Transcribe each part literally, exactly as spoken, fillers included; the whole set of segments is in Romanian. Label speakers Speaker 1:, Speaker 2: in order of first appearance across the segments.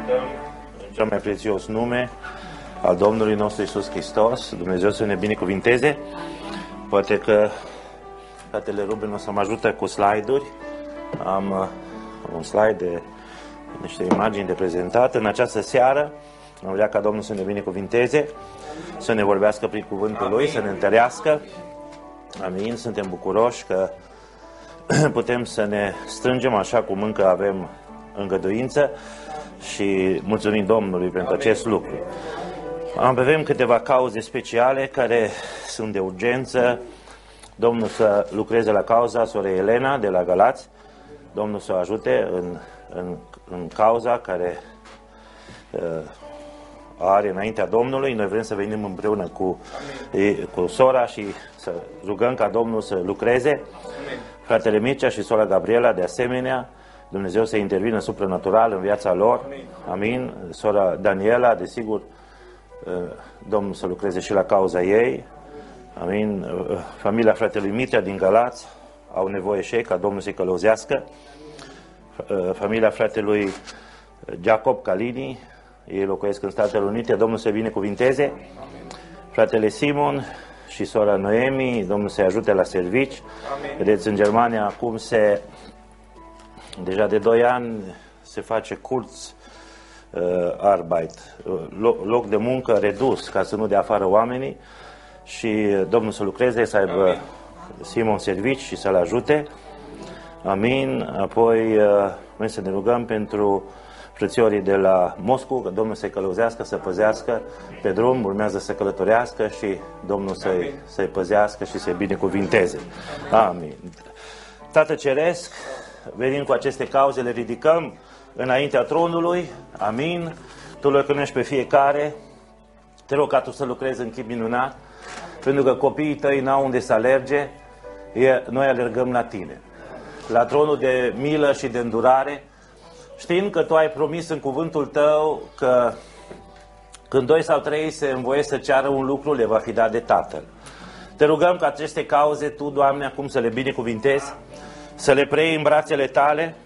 Speaker 1: cântăm în cel mai prețios nume al Domnului nostru Iisus Hristos. Dumnezeu să ne binecuvinteze. Poate că fratele Ruben o să mă ajută cu slide-uri. Am uh, un slide de niște imagini de prezentat. În această seară am vrea ca Domnul să ne binecuvinteze, să ne vorbească prin cuvântul Lui, să ne întărească. Amin. Suntem bucuroși că putem să ne strângem așa cum încă avem îngăduință și mulțumim Domnului pentru acest lucru. Avem câteva cauze speciale care sunt de urgență. Domnul să lucreze la cauza sorei Elena de la Galați. Domnul să o ajute în, în, în cauza care uh, are înaintea Domnului. Noi vrem să venim împreună cu, cu sora și să rugăm ca Domnul să lucreze. Amin. Fratele Mircea și sora Gabriela de asemenea, Dumnezeu să intervină supranatural în viața lor. Amin. Amin. Sora Daniela, desigur, Domnul să lucreze și la cauza ei. Amin. Familia fratelui Mircea din Galați au nevoie și ei ca Domnul să-i călăuzească. Familia fratelui Jacob Calini, ei locuiesc în Statele Unite, Domnul să-i binecuvinteze. Fratele Simon și sora Noemi, Domnul să-i ajute la servici. Amin. Vedeți, în Germania acum se, deja de doi ani se face Kurz uh, Arbeit, loc, loc de muncă redus, ca să nu dea afară oamenii, și Domnul să lucreze, să aibă Amin. Simon servici și să-l ajute. Amin. Apoi uh, noi să ne rugăm pentru frățiorii de la Moscu, că Domnul să-i călăuzească, să păzească pe drum, urmează să călătorească și Domnul să-i, să-i păzească și să-i binecuvinteze. Amin. Tată Ceresc, venim cu aceste cauze, le ridicăm înaintea tronului. Amin. Tu le cunoști pe fiecare. Te rog ca Tu să lucrezi în chip minunat, pentru că copiii Tăi n-au unde să alerge, noi alergăm la Tine, la tronul de milă și de îndurare, știind că Tu ai promis în cuvântul Tău că când doi sau trei se învoiesc să ceară un lucru, le va fi dat de Tatăl. Te rugăm ca aceste cauze Tu, Doamne, acum să le binecuvintezi, să le preiei în brațele Tale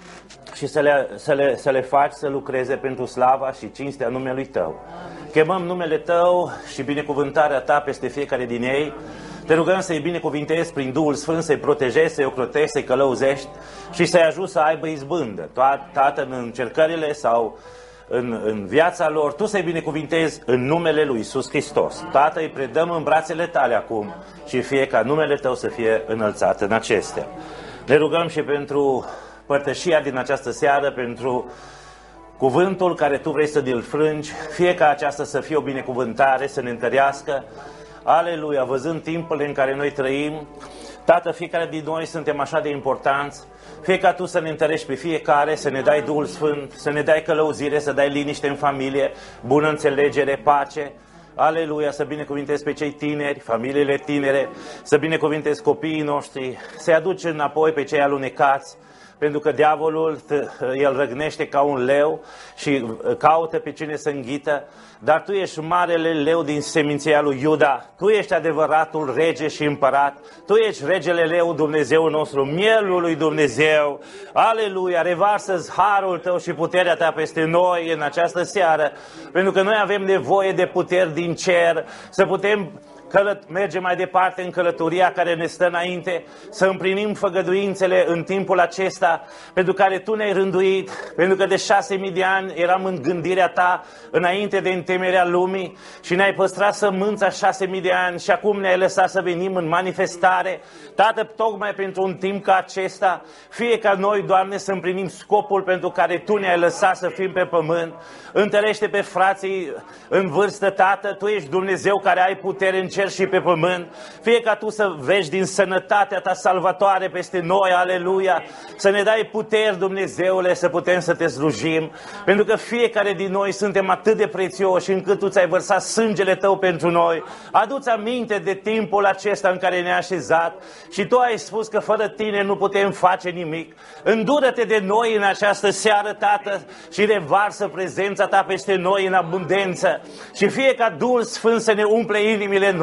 Speaker 1: și să le, să le, să le faci să lucreze pentru slava și cinstea numelui Tău. Chemăm numele Tău și binecuvântarea Ta peste fiecare din ei. Te rugăm să-i binecuvintezi prin Duhul Sfânt, să-i protejezi, să-i ocrotești, să-i călăuzești și să-i ajuți să aibă izbândă. Tată, în încercările sau în, în viața lor, Tu să-i binecuvintezi în numele Lui Iisus Hristos. Tată, îi predăm în brațele Tale acum și fie ca numele Tău să fie înălțat în acestea. Ne rugăm și pentru părtășia din această seară, pentru cuvântul care Tu vrei să ne-l frângi, fie ca aceasta să fie o binecuvântare, să ne întărească. Aleluia, văzând timpurile în care noi trăim, Tată, fiecare din noi suntem așa de importanți, fie ca Tu să ne întărești pe fiecare, să ne dai Duhul Sfânt, să ne dai călăuzire, să dai liniște în familie, bună înțelegere, pace. Aleluia, să binecuvintezi pe cei tineri, familiile tinere, să binecuvintezi copiii noștri, să-i aduci înapoi pe cei alunecați, pentru că diavolul, el răgnește ca un leu și caută pe cine să înghită, dar Tu ești marele leu din seminția lui Iuda, Tu ești adevăratul rege și împărat, Tu ești regele leu, Dumnezeu nostru, mielul lui Dumnezeu. Aleluia, revarsă-ți harul Tău și puterea Ta peste noi în această seară, pentru că noi avem nevoie de puteri din cer, să putem merge mai departe în călătoria care ne stă înainte, să împlinim făgăduințele în timpul acesta pentru care Tu ne-ai rânduit, pentru că de șase mii de ani eram în gândirea Ta înainte de întemeierea lumii și ne-ai păstrat sămânța șase mii de ani și acum ne-ai lăsat să venim în manifestare. Tată, tocmai pentru un timp ca acesta, fie ca noi, Doamne, să împlinim scopul pentru care Tu ne-ai lăsat să fim pe pământ. Întărește pe frații în vârstă, Tată, Tu ești Dumnezeu care ai putere în cer și pe pământ, fie ca Tu să vezi din sănătatea Ta salvatoare peste noi, aleluia, să ne dai puteri, Dumnezeule, să putem să Te slujim, pentru că fiecare din noi suntem atât de prețioși încât Tu ți-ai vărsat sângele Tău pentru noi. Adu-ți aminte de timpul acesta în care ne-ai așezat și Tu ai spus că fără Tine nu putem face nimic. Îndură-te de noi în această seară, Tată, și revarsă prezența Ta peste noi în abundență și fie ca Duhul Sfânt să ne umple inimile noastre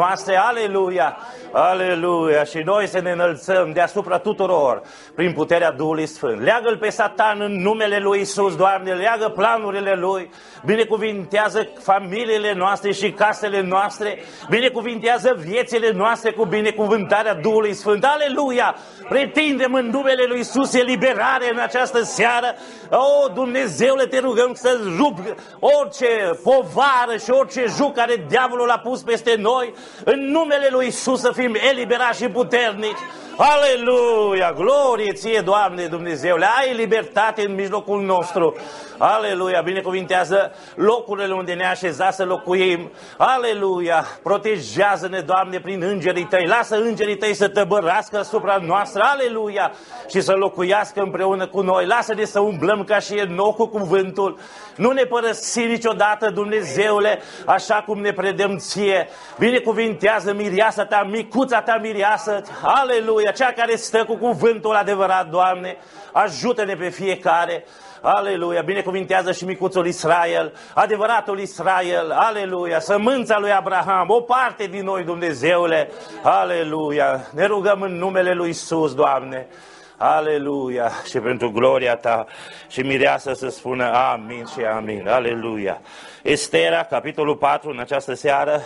Speaker 1: noastre, aleluia, aleluia, și noi să ne înălțăm deasupra tuturor prin puterea Duhului Sfânt. Leagă-l pe Satan în numele lui Iisus, Doamne, leagă planurile lui, binecuvintează familiile noastre și casele noastre, binecuvintează viețile noastre cu binecuvântarea Duhului Sfânt, aleluia, pretindem în numele lui Iisus eliberare în această seară. O, Dumnezeule, te rugăm să rup orice povară și orice juc care diavolul a pus peste noi, în numele lui Iisus să fim eliberați și puternici. Aleluia, glorie ție, Doamne Dumnezeule, ai libertate în mijlocul nostru. Aleluia, binecuvintează locurile unde ne-a așezat să locuim. Aleluia, protejează-ne, Doamne, prin îngerii tăi. Lasă îngerii tăi să tăbărască asupra noastră. Aleluia, și să locuiască împreună cu noi. Lasă-ne să umblăm ca și Enoch cu cuvântul. Nu ne părăsi niciodată, Dumnezeule, așa cum ne predăm ție. Binecuvintează mireasa ta, micuța ta mireasă. Aleluia, cea care stă cu cuvântul adevărat, Doamne. Ajută-ne pe fiecare. Aleluia, binecuvintează și micuțul Israel, adevăratul Israel, aleluia, sămânța lui Abraham, o parte din noi, Dumnezeule, aleluia, ne rugăm în numele lui Iisus, Doamne, aleluia, și pentru gloria ta, și mireasa să spună amin și amin, aleluia. Estera, capitolul patru, în această seară,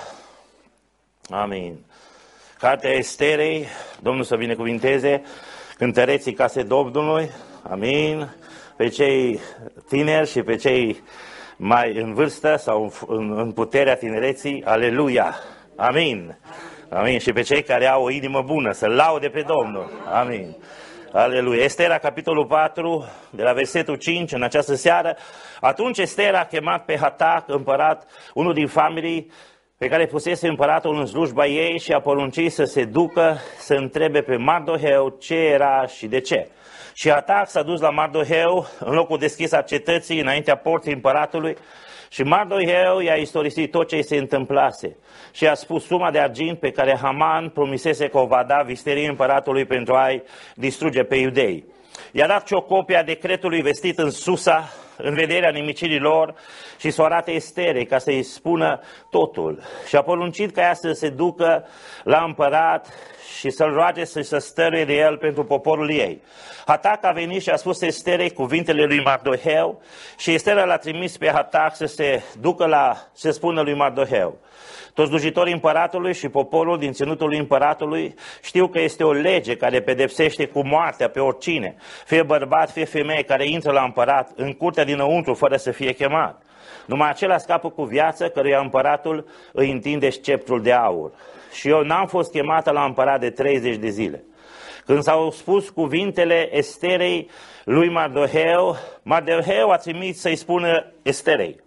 Speaker 1: amin. Cartea Esterei, Domnul să binecuvinteze, cântăreții case Domnului, amin. Pe cei tineri și pe cei mai în vârstă sau în, în puterea tinereții, aleluia, amin, amin, și pe cei care au o inimă bună, să laude pe Domnul, amin, aleluia. Estera, capitolul patru, de la versetul cinci, în această seară, atunci Estera a chemat pe Hatac, împărat, unul din familii pe care pusese împăratul în slujba ei, și a poruncit să se ducă să întrebe pe Mardoheu ce era și de ce. Și Hatac s-a dus la Mardoheu în locul deschis al cetății, înaintea porții împăratului, și Mardoheu i-a istorisit tot ce i se întâmplase și a spus suma de argint pe care Haman promisese că o va da visterii împăratului pentru a-i distruge pe iudei. I-a dat și o copie a decretului vestit în Susa, în vederea nimicirii lor, și să o arate Esterei ca să-i spună totul. Și a poruncit ca ea să se ducă la împărat și să-l roage să se stăruie de el pentru poporul ei. Hatac a venit și a spus Esterei cuvintele lui Mardoheu, și Estera l-a trimis pe Hatac să se ducă la, să spună lui Mardoheu: toți slujitorii împăratului și poporul din ținutul lui împăratului știu că este o lege care pedepsește cu moartea pe oricine, fie bărbat, fie femeie, care intră la împărat în curtea dinăuntru fără să fie chemat. Numai acela scapă cu viață, căruia împăratul îi întinde sceptrul de aur. Și eu n-am fost chemată la împărat de treizeci de zile. Când s-au spus cuvintele Esterei lui Mardoheu, Mardoheu a trimis să-i spună Esterei: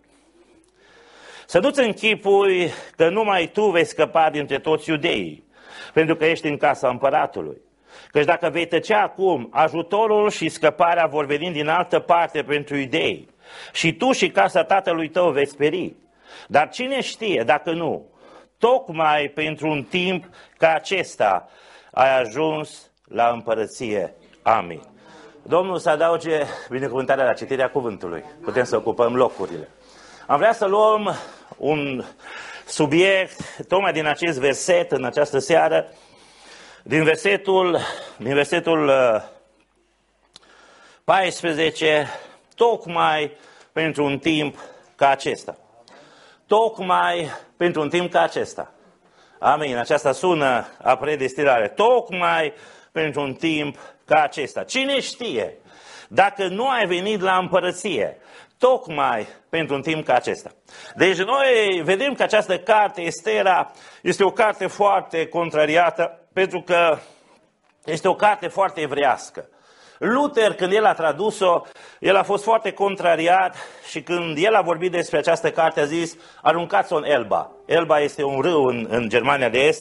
Speaker 1: să nu-ți închipui că numai tu vei scăpa dintre toți iudeii, pentru că ești în casa împăratului. Căci dacă vei tăcea acum, ajutorul și scăparea vor veni din altă parte pentru iudei, și tu și casa tatălui tău veți speri. Dar cine știe dacă nu, tocmai pentru un timp ca acesta ai ajuns la împărăție. Amin. Domnul să adauge binecuvântarea la citirea cuvântului. Putem să ocupăm locurile. Am vrea să luăm un subiect tocmai din acest verset în această seară, din versetul, din versetul paisprezece, tocmai pentru un timp ca acesta. Tocmai pentru un timp ca acesta. Amin. Aceasta sună a predestinare. Tocmai pentru un timp ca acesta. Cine știe dacă nu ai venit la împărăție tocmai pentru un timp ca acesta. Deci noi vedem că această carte, Estera, este o carte foarte contrariată, pentru că este o carte foarte evrească. Luther, când el a tradus-o, el a fost foarte contrariat și când el a vorbit despre această carte, a zis: aruncați-o în Elba. Elba este un râu în, în Germania de Est.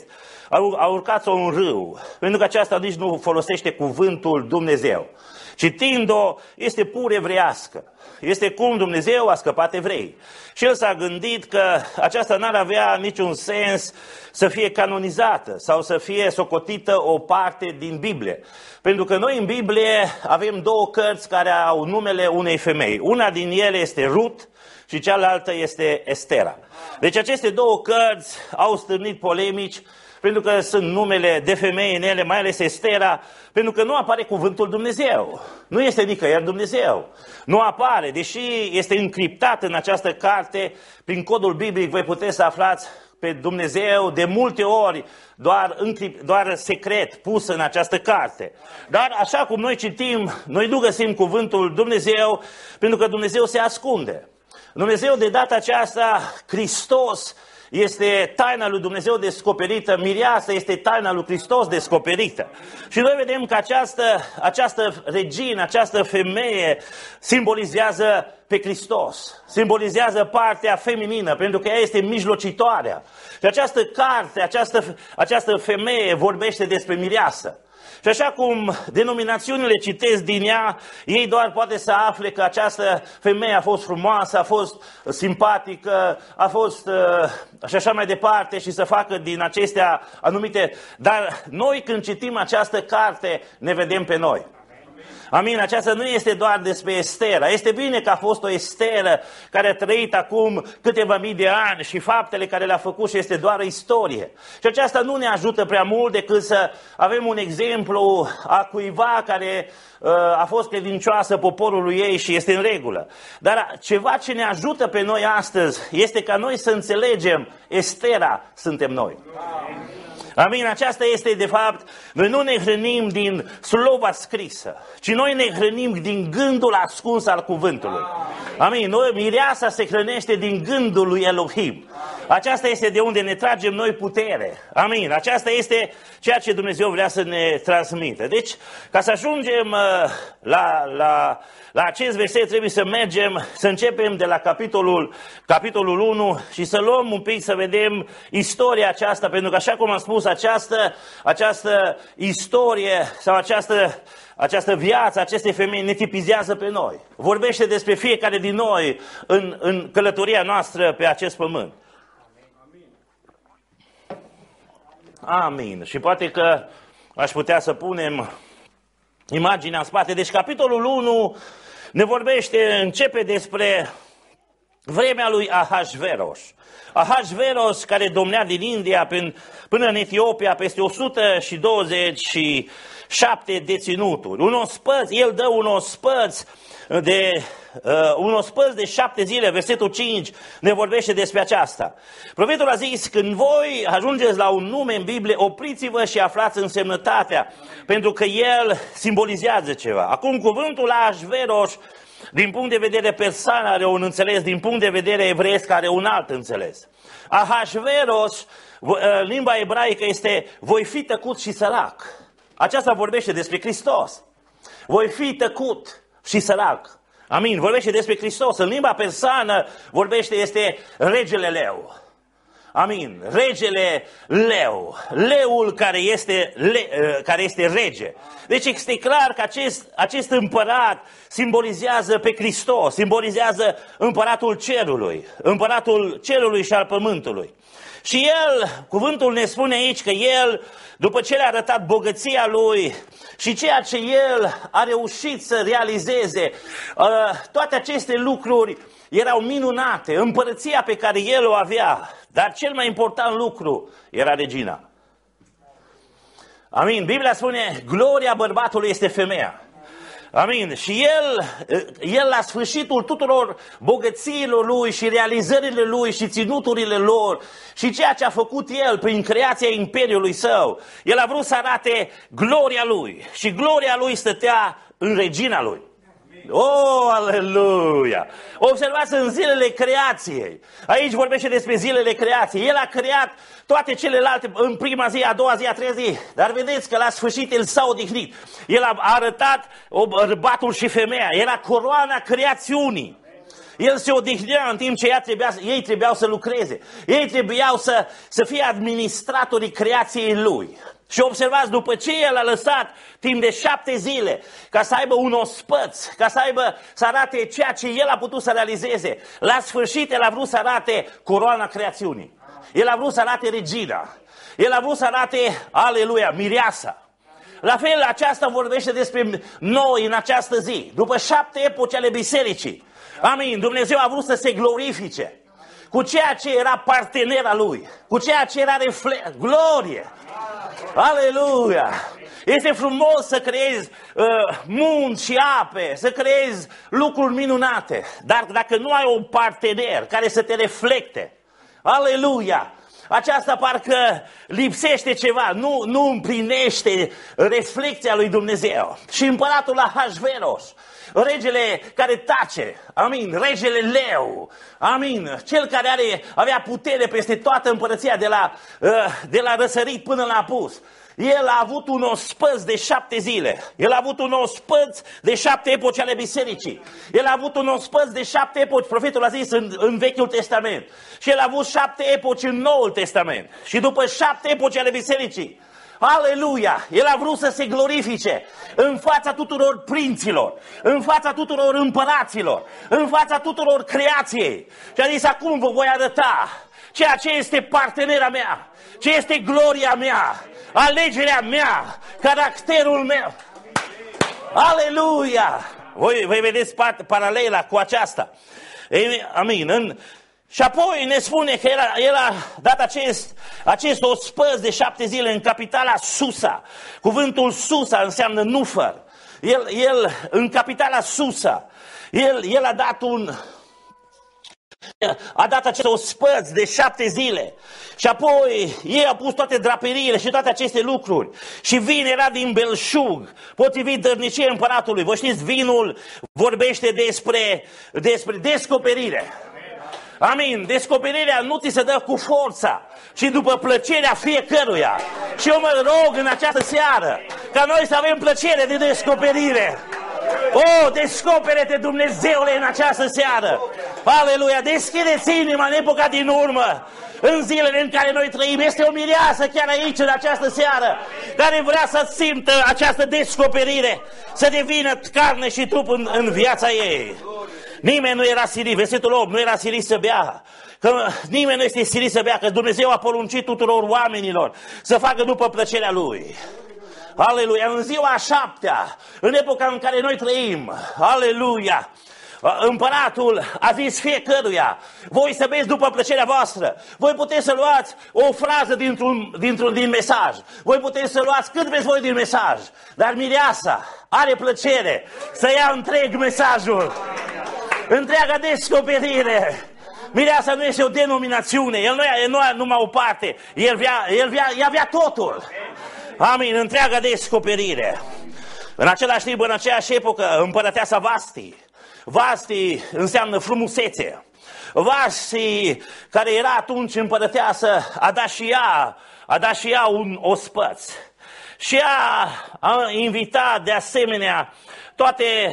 Speaker 1: a urcat-o în râu, pentru că aceasta nici nu folosește cuvântul Dumnezeu. Citind-o, este pur evreiască. Este cum Dumnezeu a scăpat evrei. Și el s-a gândit că aceasta n-ar avea niciun sens să fie canonizată sau să fie socotită o parte din Biblie. Pentru că noi în Biblie avem două cărți care au numele unei femei. Una din ele este Rut și cealaltă este Estera. Deci aceste două cărți au stârnit polemici, pentru că sunt numele de femei în ele, mai ales Estera, pentru că nu apare cuvântul Dumnezeu. Nu este nicăieri Dumnezeu. Nu apare, deși este încriptat în această carte, prin codul biblic voi puteți să aflați pe Dumnezeu de multe ori, doar, încript, doar secret, pus în această carte. Dar așa cum noi citim, noi nu găsim cuvântul Dumnezeu, pentru că Dumnezeu se ascunde. Dumnezeu de data aceasta, Hristos, este taina lui Dumnezeu descoperită, mireasa este taina lui Hristos descoperită. Și noi vedem că această, această regină, această femeie simbolizează pe Hristos, simbolizează partea feminină, pentru că ea este mijlocitoarea. Și această carte, această, această femeie vorbește despre mireasă. Și așa cum denominațiunile citesc din ea, ei doar poate să afle că această femeie a fost frumoasă, a fost simpatică, a fost uh, și așa mai departe și să facă din acestea anumite. Dar noi când citim această carte ne vedem pe noi. Amin, aceasta nu este doar despre Estera. Este bine că a fost o Estera care a trăit acum câteva mii de ani și faptele care le-a făcut și este doar o istorie. Și aceasta nu ne ajută prea mult decât să avem un exemplu a cuiva care uh, a fost credincioasă poporului ei și este în regulă. Dar ceva ce ne ajută pe noi astăzi este ca noi să înțelegem Estera suntem noi. Amin, aceasta este de fapt, noi nu ne hrănim din slova scrisă, ci noi ne hrănim din gândul ascuns al cuvântului. Amin, noi, mireasa se hrănește din gândul lui Elohim. Aceasta este de unde ne tragem noi putere. Amin, aceasta este ceea ce Dumnezeu vrea să ne transmită. Deci, ca să ajungem la, la, la acest verset, trebuie să mergem, să începem de la capitolul, capitolul unu și să luăm un pic să vedem istoria aceasta, pentru că așa cum am spus, această, această istorie sau această, această viață, aceste femei ne tipizează pe noi. Vorbește despre fiecare din noi în, în călătoria noastră pe acest pământ. Amin. Și poate că aș putea să punem imaginea în spate. Deci capitolul unu ne vorbește, începe despre vremea lui Ahasveros. Ahasveros, care domnea din India până în Etiopia peste o sută douăzeci și șapte deținuturi. Un ospăț, el dă un ospăț de, uh, un ospăț de șapte zile, versetul cinci ne vorbește despre aceasta. Profetul a zis, când voi ajungeți la un nume în Biblie, opriți-vă și aflați însemnătatea, pentru că el simbolizează ceva. Acum cuvântul Ahasveros, din punct de vedere persan are un înțeles, din punct de vedere evreiesc are un alt înțeles. Ahasveros, limba ebraică este voi fi tăcut și sărac. Aceasta vorbește despre Hristos. Voi fi tăcut și sărac. Amin. Vorbește despre Hristos. În limba persană vorbește este regele leu. Amin. Regele leu. Leul care este, le, care este rege. Deci este clar că acest, acest împărat simbolizează pe Hristos. Simbolizează împăratul cerului. Împăratul cerului și al pământului. Și el, cuvântul ne spune aici că el, după ce le-a arătat bogăția lui și ceea ce el a reușit să realizeze, toate aceste lucruri erau minunate, împărăția pe care el o avea, dar cel mai important lucru era regina. Amin. Biblia spune, gloria bărbatului este femeia. Amin. Și el, el la sfârșitul tuturor bogățiilor lui și realizările lui și ținuturile lor și ceea ce a făcut el prin creația imperiului său, el a vrut să arate gloria lui și gloria lui stătea în regina lui. Oh, aleluia! Observați în zilele creației. Aici vorbește despre zilele creației. El a creat toate celelalte în prima zi, a doua zi, a treia zi. Dar vedeți că la sfârșit el s-a odihnit. El a arătat bărbatul și femeia. Era coroana creațiunii. El se odihnea în timp ce ea trebuia, ei trebuiau să lucreze. Ei trebuiau să, să fie administratorii creației lui. Și observați, după ce el a lăsat timp de șapte zile ca să aibă un ospăț, ca să aibă, să arate ceea ce el a putut să realizeze, la sfârșit el a vrut să arate coroana creațiunii. El a vrut să arate regina. El a vrut să arate, aleluia, mireasa. La fel, aceasta vorbește despre noi în această zi. După șapte epoci ale bisericii, amin, Dumnezeu a vrut să se glorifice cu ceea ce era partenera lui, cu ceea ce era reflex, glorie. Aleluia! Este frumos să creezi uh, munți și ape, să creezi lucruri minunate, dar dacă nu ai un partener care să te reflecte, aleluia! Aceasta parcă lipsește ceva, nu, nu împlinește reflecția lui Dumnezeu. Și împăratul Ahasveros, regele care tace, amin, regele leu, amin, cel care are, avea putere peste toată împărăția de la, de la răsărit până la apus. El a avut un ospăț de șapte zile. El a avut un ospăț de șapte epoci ale bisericii. El a avut un ospăț de șapte epoci, profetul a zis în, în Vechiul Testament. Și el a avut șapte epoci în Noul Testament. Și după șapte epoci ale bisericii, aleluia, el a vrut să se glorifice în fața tuturor prinților, în fața tuturor împăraților, în fața tuturor creației. Și a zis, acum vă voi arăta ceea ce este partenera mea, ce este gloria mea, alegerea mea, caracterul meu. Aleluia! Voi, voi vedeți paralela cu aceasta. Amin. În, și apoi ne spune că el a, el a dat acest, acest ospăț de șapte zile în capitala Susa. Cuvântul Susa înseamnă nufăr. El, el în capitala Susa, el, el a dat un... a dat acest ospăț de șapte zile și apoi ei au pus toate draperiile și toate aceste lucruri și vin era din belșug, potrivit dărniciei împăratului. Vă știți, vinul vorbește despre, despre descoperire. Amin, descoperirea nu ți se dă cu forța, ci după plăcerea fiecăruia. Și eu mă rog în această seară ca noi să avem plăcere de descoperire. O, descopere-te, Dumnezeule, în această seară. Aleluia, deschide-ți inima în epoca din urmă, în zilele în care noi trăim. Este o mireasă chiar aici, în această seară, care vrea să simtă această descoperire, să devină carne și trup în, în viața ei. Nimeni nu era silit, versetul opt, nu era silit să bea. Că nimeni nu este silit să bea, că Dumnezeu a poruncit tuturor oamenilor să facă după plăcerea Lui. Aleluia, în ziua a șaptea, în epoca în care noi trăim, aleluia, împăratul a zis fiecăruia, voi să beți după plăcerea voastră, voi puteți să luați o frază dintr-un, dintr-un din mesaj, voi puteți să luați cât vreți voi din mesaj, dar mireasa are plăcere să ia întreg mesajul, întreaga descoperire. Mireasa nu este o denominațiune, el nu ia, el nu ia numai o parte, el vrea, el vrea, el vrea totul. Amin, întreaga descoperire. În același timp, în aceeași epocă, împărăteasa Vasti. Vasti înseamnă frumusețe. Vasti, care era atunci împărăteasă, a dat și ea, a dat și ea un ospăț. Și ea a invitat de asemenea toate,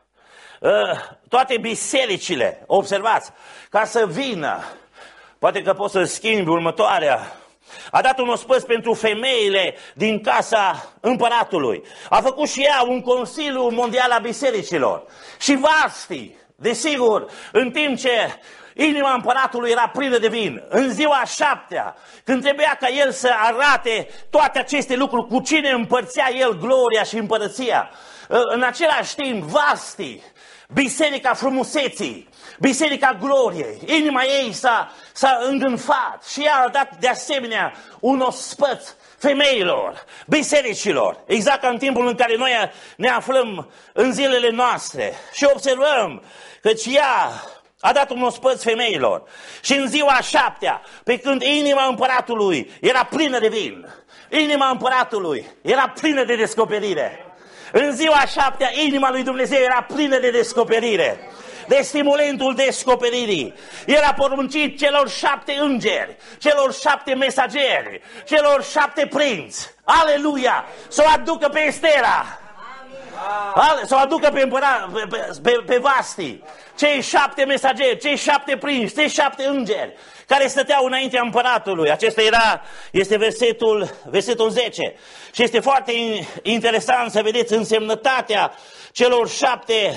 Speaker 1: toate bisericile, observați, ca să vină. Poate că poți să schimbi următoarea. A dat un ospăț pentru femeile din casa împăratului. A făcut și ea un consiliu mondial a bisericilor. Și Vasti, desigur, în timp ce inima împăratului era plină de vin, în ziua a șaptea, când trebuia ca el să arate toate aceste lucruri, cu cine împărțea el gloria și împărăția, în același timp, Vasti, biserica frumuseții, biserica gloriei, inima ei s-a, s-a îngânfat și ea a dat de asemenea un ospăț femeilor, bisericilor, exact ca în timpul în care noi ne aflăm în zilele noastre. Și observăm că ea a dat un ospăț femeilor. Și în ziua a șaptea, pe când inima împăratului era plină de vin, inima împăratului era plină de descoperire. În ziua a șaptea, inima lui Dumnezeu era plină de descoperire, de stimulentul descoperirii. El a poruncit celor șapte îngeri, celor șapte mesageri, celor șapte prinți, aleluia, să o aducă pe Estera.
Speaker 2: Să o aducă pe, împărat, pe, pe, pe, pe Vasti, cei șapte mesageri, cei șapte prinși, cei șapte îngeri care stăteau înaintea împăratului. Acesta era, este versetul, versetul zece. Și este foarte interesant să vedeți însemnătatea celor șapte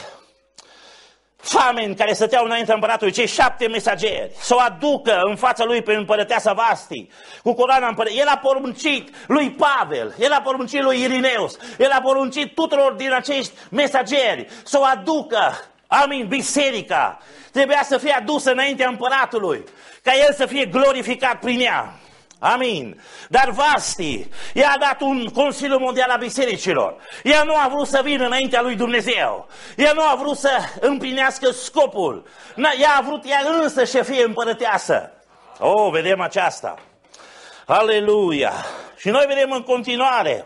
Speaker 2: fameni care stăteau înaintea împăratului, cei șapte mesageri, să o aducă în fața lui pe împărăteasa Vasti, cu coroana împărăteasă. El a poruncit lui Pavel, el a poruncit lui Irineus, el a poruncit tuturor din acești mesageri să o aducă, amin, biserica. Trebuia să fie adusă înaintea împăratului, ca el să fie glorificat prin ea. Amin. Dar Vasti i-a dat un Consiliu Mondial a Bisericilor. Ea nu a vrut să vină înaintea lui Dumnezeu. Ea nu a vrut să împlinească scopul. Ea a vrut ea însă să fie împărăteasă. Oh, vedem aceasta. Aleluia. Și noi vedem în continuare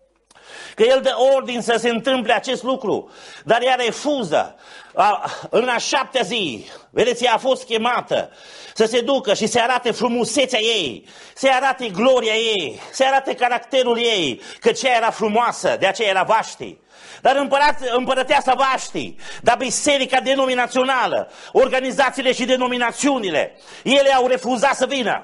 Speaker 2: că el dă ordin să se întâmple acest lucru, dar ea refuză. A, în a șaptea zi, vedeți, ea a fost chemată să se ducă și să arate frumusețea ei, să arate gloria ei, să arate caracterul ei, că cea era frumoasă, de aceea era Vaști. Dar împărat, împărăteasa Vaști, dar biserica denominațională, organizațiile și denominațiunile, ele au refuzat să vină.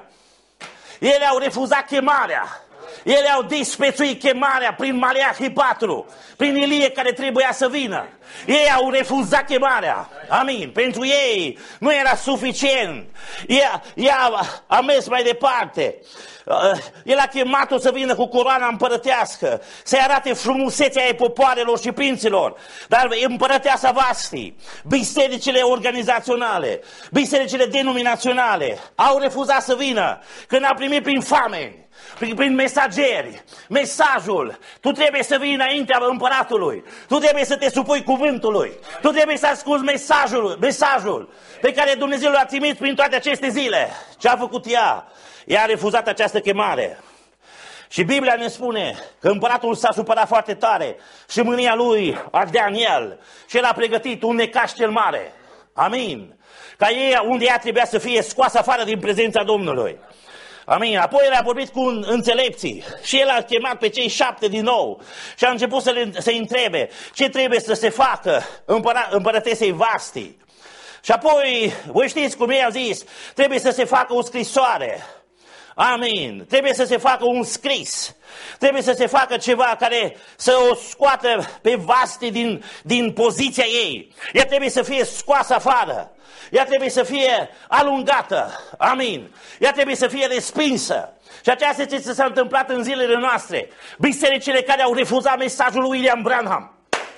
Speaker 2: Ele au refuzat chemarea. Ele au disprețuit chemarea prin Maleahi patru, prin Ilie care trebuia să vină. Ei au refuzat chemarea. Amin. Pentru ei nu era suficient. Ea, ea a mers mai departe. El a chemat-o să vină cu coroana împărătească, să-i arate frumusețea ei popoarelor și prinților. Dar împărăteasa Vasti, bisericile organizaționale, bisericile denominaționale au refuzat să vină când a primit prin fameni, prin, prin mesageri, mesajul. Tu trebuie să vii înaintea împăratului, tu trebuie să te supui cuvântului, tu trebuie să asculți mesajul, mesajul pe care Dumnezeu l-a trimis prin toate aceste zile. Ce a făcut ea? Ea a refuzat această chemare. Și Biblia ne spune că împăratul s-a supărat foarte tare și mânia lui ardea în el și el a pregătit un necaș cel mare. Amin. Ca ei, unde ea trebuia să fie scoasă afară din prezența Domnului. Amin. Apoi el a vorbit cu înțelepții și el a chemat pe cei șapte din nou și a început să le să întrebe ce trebuie să se facă împăra, împărătesei Vasti. Și apoi, voi știți cum ei au zis, trebuie să se facă o scrisoare. Amin. Trebuie să se facă un scris. Trebuie să se facă ceva care să o scoată pe Vasti din, din poziția ei. Ea trebuie să fie scoasă afară. Ea trebuie să fie alungată. Amin. Ea trebuie să fie respinsă. Și aceasta este ce s-a întâmplat în zilele noastre. Bisericile care au refuzat mesajul lui William Branham,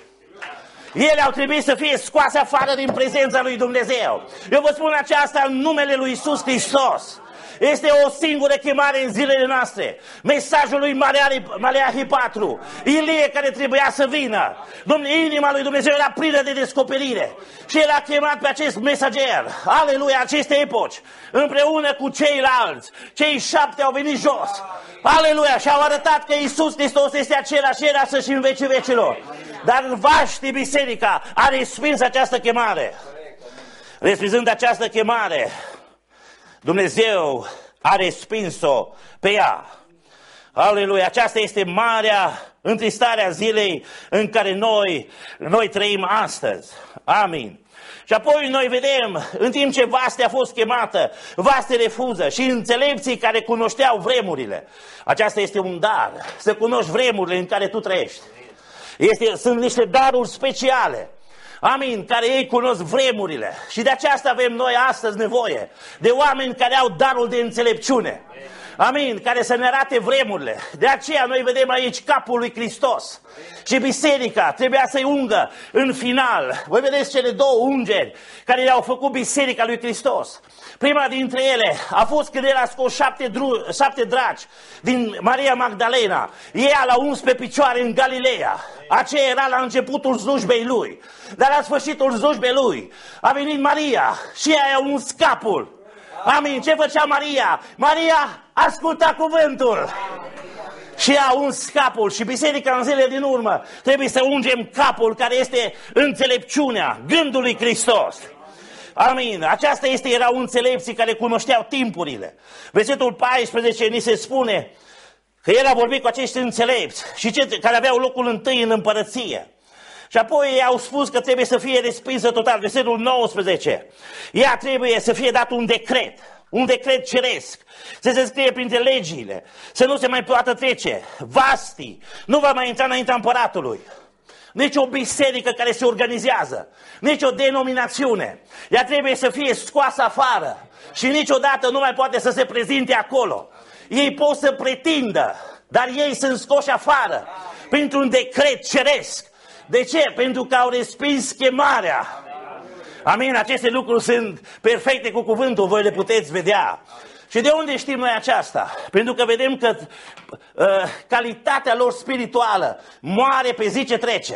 Speaker 2: ele au trebuit să fie scoase afară din prezența lui Dumnezeu. Eu vă spun aceasta în numele lui Iisus Hristos. Este o singură chemare în zilele noastre. Mesajul lui Maleahi patru. Ilie care trebuia să vină. Inima lui Dumnezeu era plină de descoperire. Și el a chemat pe acest mesager. Aleluia, aceste epoci. Împreună cu ceilalți. Cei șapte au venit jos. Aleluia, și au arătat că Iisus Hristos este același ieri, astăzi și în vecii vecilor. Dar Vaști, biserica, a respins această chemare. Respinzând această chemare, Dumnezeu a respins-o pe ea. Aleluia! Aceasta este marea întristare a zilei în care noi, noi trăim astăzi. Amin. Și apoi noi vedem, în timp ce Vaste a fost chemată, Vaste refuză și înțelepții care cunoșteau vremurile. Aceasta este un dar, să cunoști vremurile în care tu trăiești. Este, sunt niște daruri speciale. Amin, care ei cunosc vremurile. Și de aceasta avem noi astăzi nevoie de oameni care au darul de înțelepciune. Amin, care să ne arate vremurile. De aceea noi vedem aici capul lui Hristos. Și biserica trebuia să-i ungă în final. Voi vedeți cele două ungeri care le-au făcut biserica lui Hristos. Prima dintre ele a fost când el a scos șapte, dru- șapte dragi din Maria Magdalena. Ea l-a uns pe picioare în Galileea. Aceea era la începutul slujbei lui. Dar la sfârșitul slujbei lui a venit Maria și ea i-a uns capul. Amin. Ce făcea Maria? Maria asculta cuvântul. Și a uns capul. Și biserica în zilele din urmă trebuie să ungem capul care este înțelepciunea, gândul lui Hristos. Amin. Aceasta este, erau înțelepții care cunoșteau timpurile. Versetul paisprezece ni se spune că el a vorbit cu acești înțelepți și ce, care aveau locul întâi în împărăție. Și apoi ei au spus că trebuie să fie respinsă total. Versetul nouăsprezece. Ea trebuie să fie dat un decret. Un decret ceresc. Să se scrie printre legile. Să nu se mai poată trece. Vasti nu va mai intra înaintea împăratului. Nici o biserică care se organizează. Nici o denominațiune. Ea trebuie să fie scoasă afară. Și niciodată nu mai poate să se prezinte acolo. Ei pot să pretindă, dar ei sunt scoși afară printr-un decret ceresc. De ce? Pentru că au respins chemarea. Amin, aceste lucruri sunt perfecte cu cuvântul, voi le puteți vedea. Și de unde știm noi aceasta? Pentru că vedem că uh, calitatea lor spirituală moare pe zi ce trece.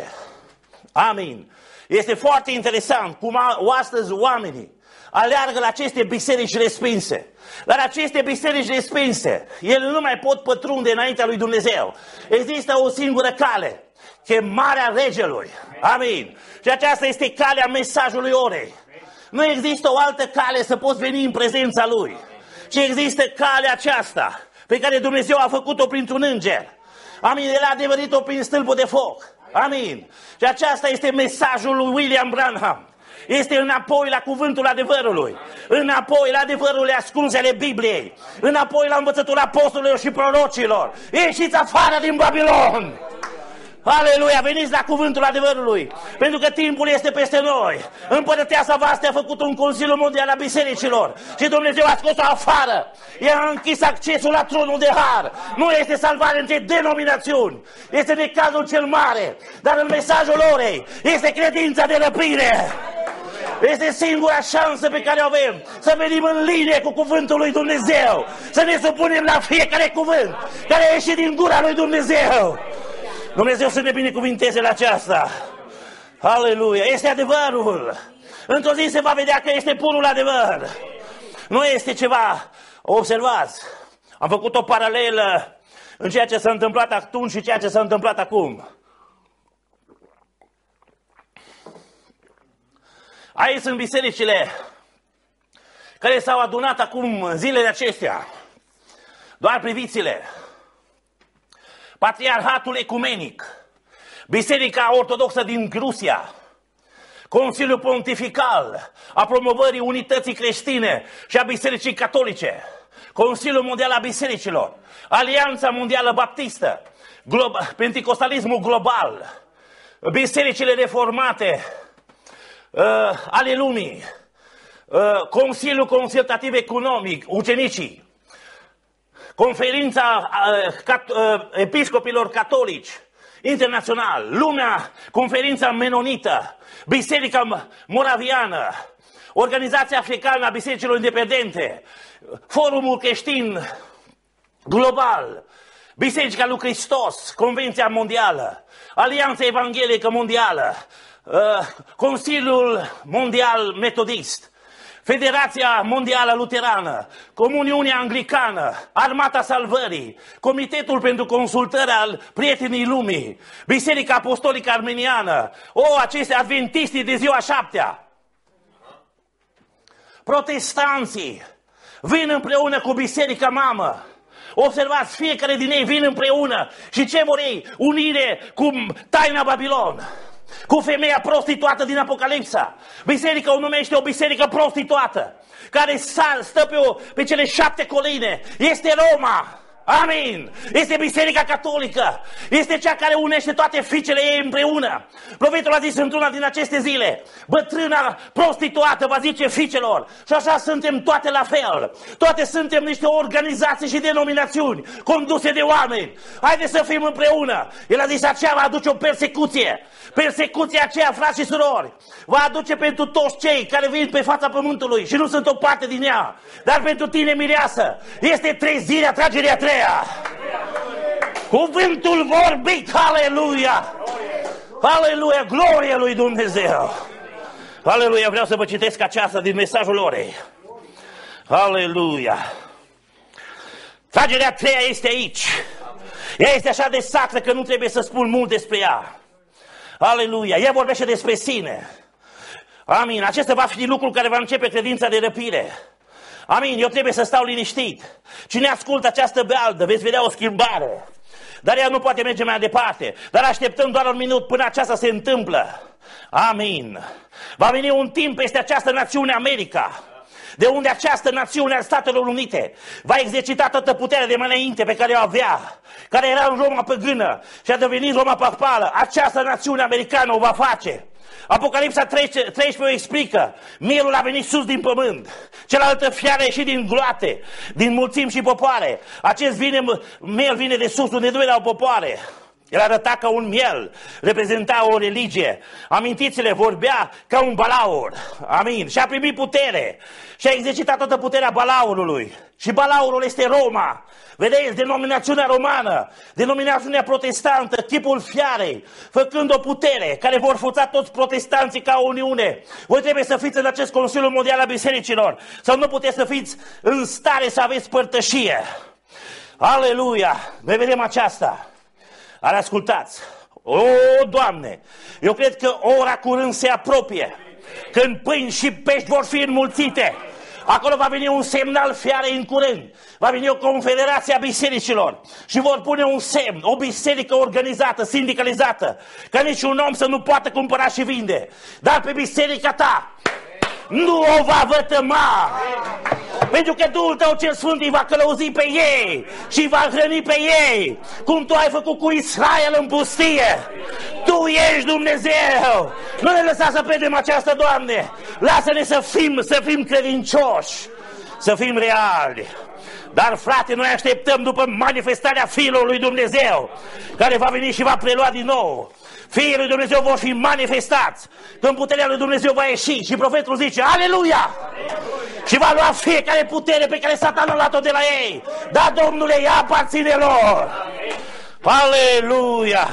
Speaker 2: Amin. Este foarte interesant cum astăzi oamenii aleargă la aceste biserici respinse. Dar aceste biserici respinse, ele nu mai pot pătrunde înaintea lui Dumnezeu. Există o singură cale. Chemarea regelui. Amin. Și aceasta este calea mesajului orei. Nu există o altă cale să poți veni în prezența lui. Ci există calea aceasta pe care Dumnezeu a făcut-o printr-un înger. Amin. El a adevărit-o prin stâlpul de foc. Amin. Și aceasta este mesajul lui William Branham. Este înapoi la cuvântul adevărului. Înapoi la adevărurile ascunse ale Bibliei. Înapoi la învățătura apostolilor și prorocilor. Ieșiți afară din Babilon! Aleluia, veniți la cuvântul adevărului, pentru că timpul este peste noi. Împărăteasa voastră a făcut un Consiliu Mondial a Bisericilor și Dumnezeu a scos-o afară. El a închis accesul la tronul de har. Nu este salvare între denominațiuni, este necazul cel mare, dar în mesajul orei este credința de răpire. Este singura șansă pe care o avem, să venim în linie cu cuvântul lui Dumnezeu, să ne supunem la fiecare cuvânt care a ieșit din gura lui Dumnezeu. Dumnezeu să ne binecuvinteze la aceasta. Aleluia! Este adevărul. Într-o zi se va vedea că este purul adevăr. Nu este ceva. Observați, am făcut o paralelă în ceea ce s-a întâmplat atunci și ceea ce s-a întâmplat acum. Aici sunt bisericile care s-au adunat acum în zilele acestea. Doar priviți-le. Patriarhatul Ecumenic, Biserica Ortodoxă din Rusia, Consiliul Pontifical a promovării unității creștine și a Bisericii Catolice, Consiliul Mondial al Bisericilor, Alianța Mondială Baptistă, Glob- Penticostalismul Global, Bisericile Reformate uh, ale lumii, uh, Consiliul Consultativ Economic, ucenicii, Conferința uh, cat, uh, Episcopilor Catolici Internațional, lumea, Conferința Menonită, Biserica Moraviană, Organizația Africană a Bisericilor Independente, Forumul Creștin Global, Biserica lui Hristos, Convenția Mondială, Alianța Evanghelică Mondială, uh, Consiliul Mondial Metodist, Federația Mondială Luterană, Comuniunea Anglicană, Armata Salvării, Comitetul pentru Consultări al Prietenii Lumii, Biserica Apostolică Armeniană, o, aceste adventistii de ziua șaptea. Protestanții vin împreună cu Biserica Mamă. Observați, fiecare din ei vin împreună. Și ce vor ei? Unire cu taina Babilon, cu femeia prostituată din Apocalipsa. Biserica o numește o biserică prostituată, care stă pe, o, pe cele șapte coline. Este Roma. Amin. Este Biserica Catolică. Este cea care unește toate fiicele ei împreună. Profetul a zis într-una din aceste zile: bătrâna prostituată va zice fiicelor. Și așa suntem toate la fel. Toate suntem niște organizații și denominațiuni conduse de oameni. Haideți să fim împreună. El a zis: aceea va aduce o persecuție. Persecuția aceea, frați și surori, va aduce pentru toți cei care vin pe fața pământului și nu sunt o parte din ea. Dar pentru tine, mireasă, este trezirea, tragerea a treia. Cuvântul vorbit, aleluia! Aleluia, glorie lui Dumnezeu! Aleluia, vreau să vă citesc aceasta din mesajul orei. Aleluia! Tragerea a treia este aici. Ea este așa de sacră că nu trebuie să spun mult despre ea. Aleluia! Ea vorbește despre sine. Amin. Acesta va fi lucrul care va începe credința de răpire. Amin. Eu trebuie să stau liniștit. Cine ascultă această bealdă, veți vedea o schimbare. dar ea nu poate merge mai departe. Dar așteptăm doar un minut până aceasta se întâmplă. Amin. Va veni un timp peste această națiune America, de unde această națiune a Statelor Unite va exercita toată puterea de mai înainte pe care o avea, care era în Roma păgână și a devenit Roma papală. Această națiune americană o va face. Apocalipsa treisprezece o explică. Mielul a venit sus din pământ, cealaltă fiară a ieșit din gloate, din mulțimi și popoare. Acest vine, miel vine de sus, unde nu erau popoare. El arăta ca un miel, reprezenta o religie. Amintiți-le, vorbea ca un balaur. Amin. Și a primit putere. Și a exercitat toată puterea balaurului. Și balaurul este Roma. Vedeți, denominațiunea romană, denominațiunea protestantă, chipul fiarei, făcând o putere care vor forța toți protestanții ca o uniune. Voi trebuie să fiți în acest Consiliu Mondial al Bisericilor, sau nu puteți să fiți în stare să aveți părtășie. Aleluia! Noi vedem aceasta. Dar ascultați, o, Doamne, eu cred că ora curând se apropie, când pâini și pești vor fi înmulțite. Acolo va veni un semnal fiare în curând. Va veni o confederație a bisericilor și vor pune un semn, o biserică organizată, sindicalizată, ca niciun om să nu poată cumpăra și vinde. Dar pe biserica ta nu o va vătăma. Pentru că Duhul tău cel Sfânt îi va călăuzi pe ei și va hrăni pe ei, cum tu ai făcut cu Israel în pustie. Tu ești Dumnezeu. Nu ne lăsa să pierdem această, Doamne. Lasă-ne să fim, să fim credincioși, să fim reali. Dar, frate, noi așteptăm după manifestarea Fiului lui Dumnezeu, care va veni și va prelua din nou. Fiii lui Dumnezeu vor fi manifestați, când puterea lui Dumnezeu va ieși și profetul zice, aleluia! Și va lua fiecare putere pe care Satan a luat-o de la ei. Da, Domnule, ea aparține lor. Aleluia!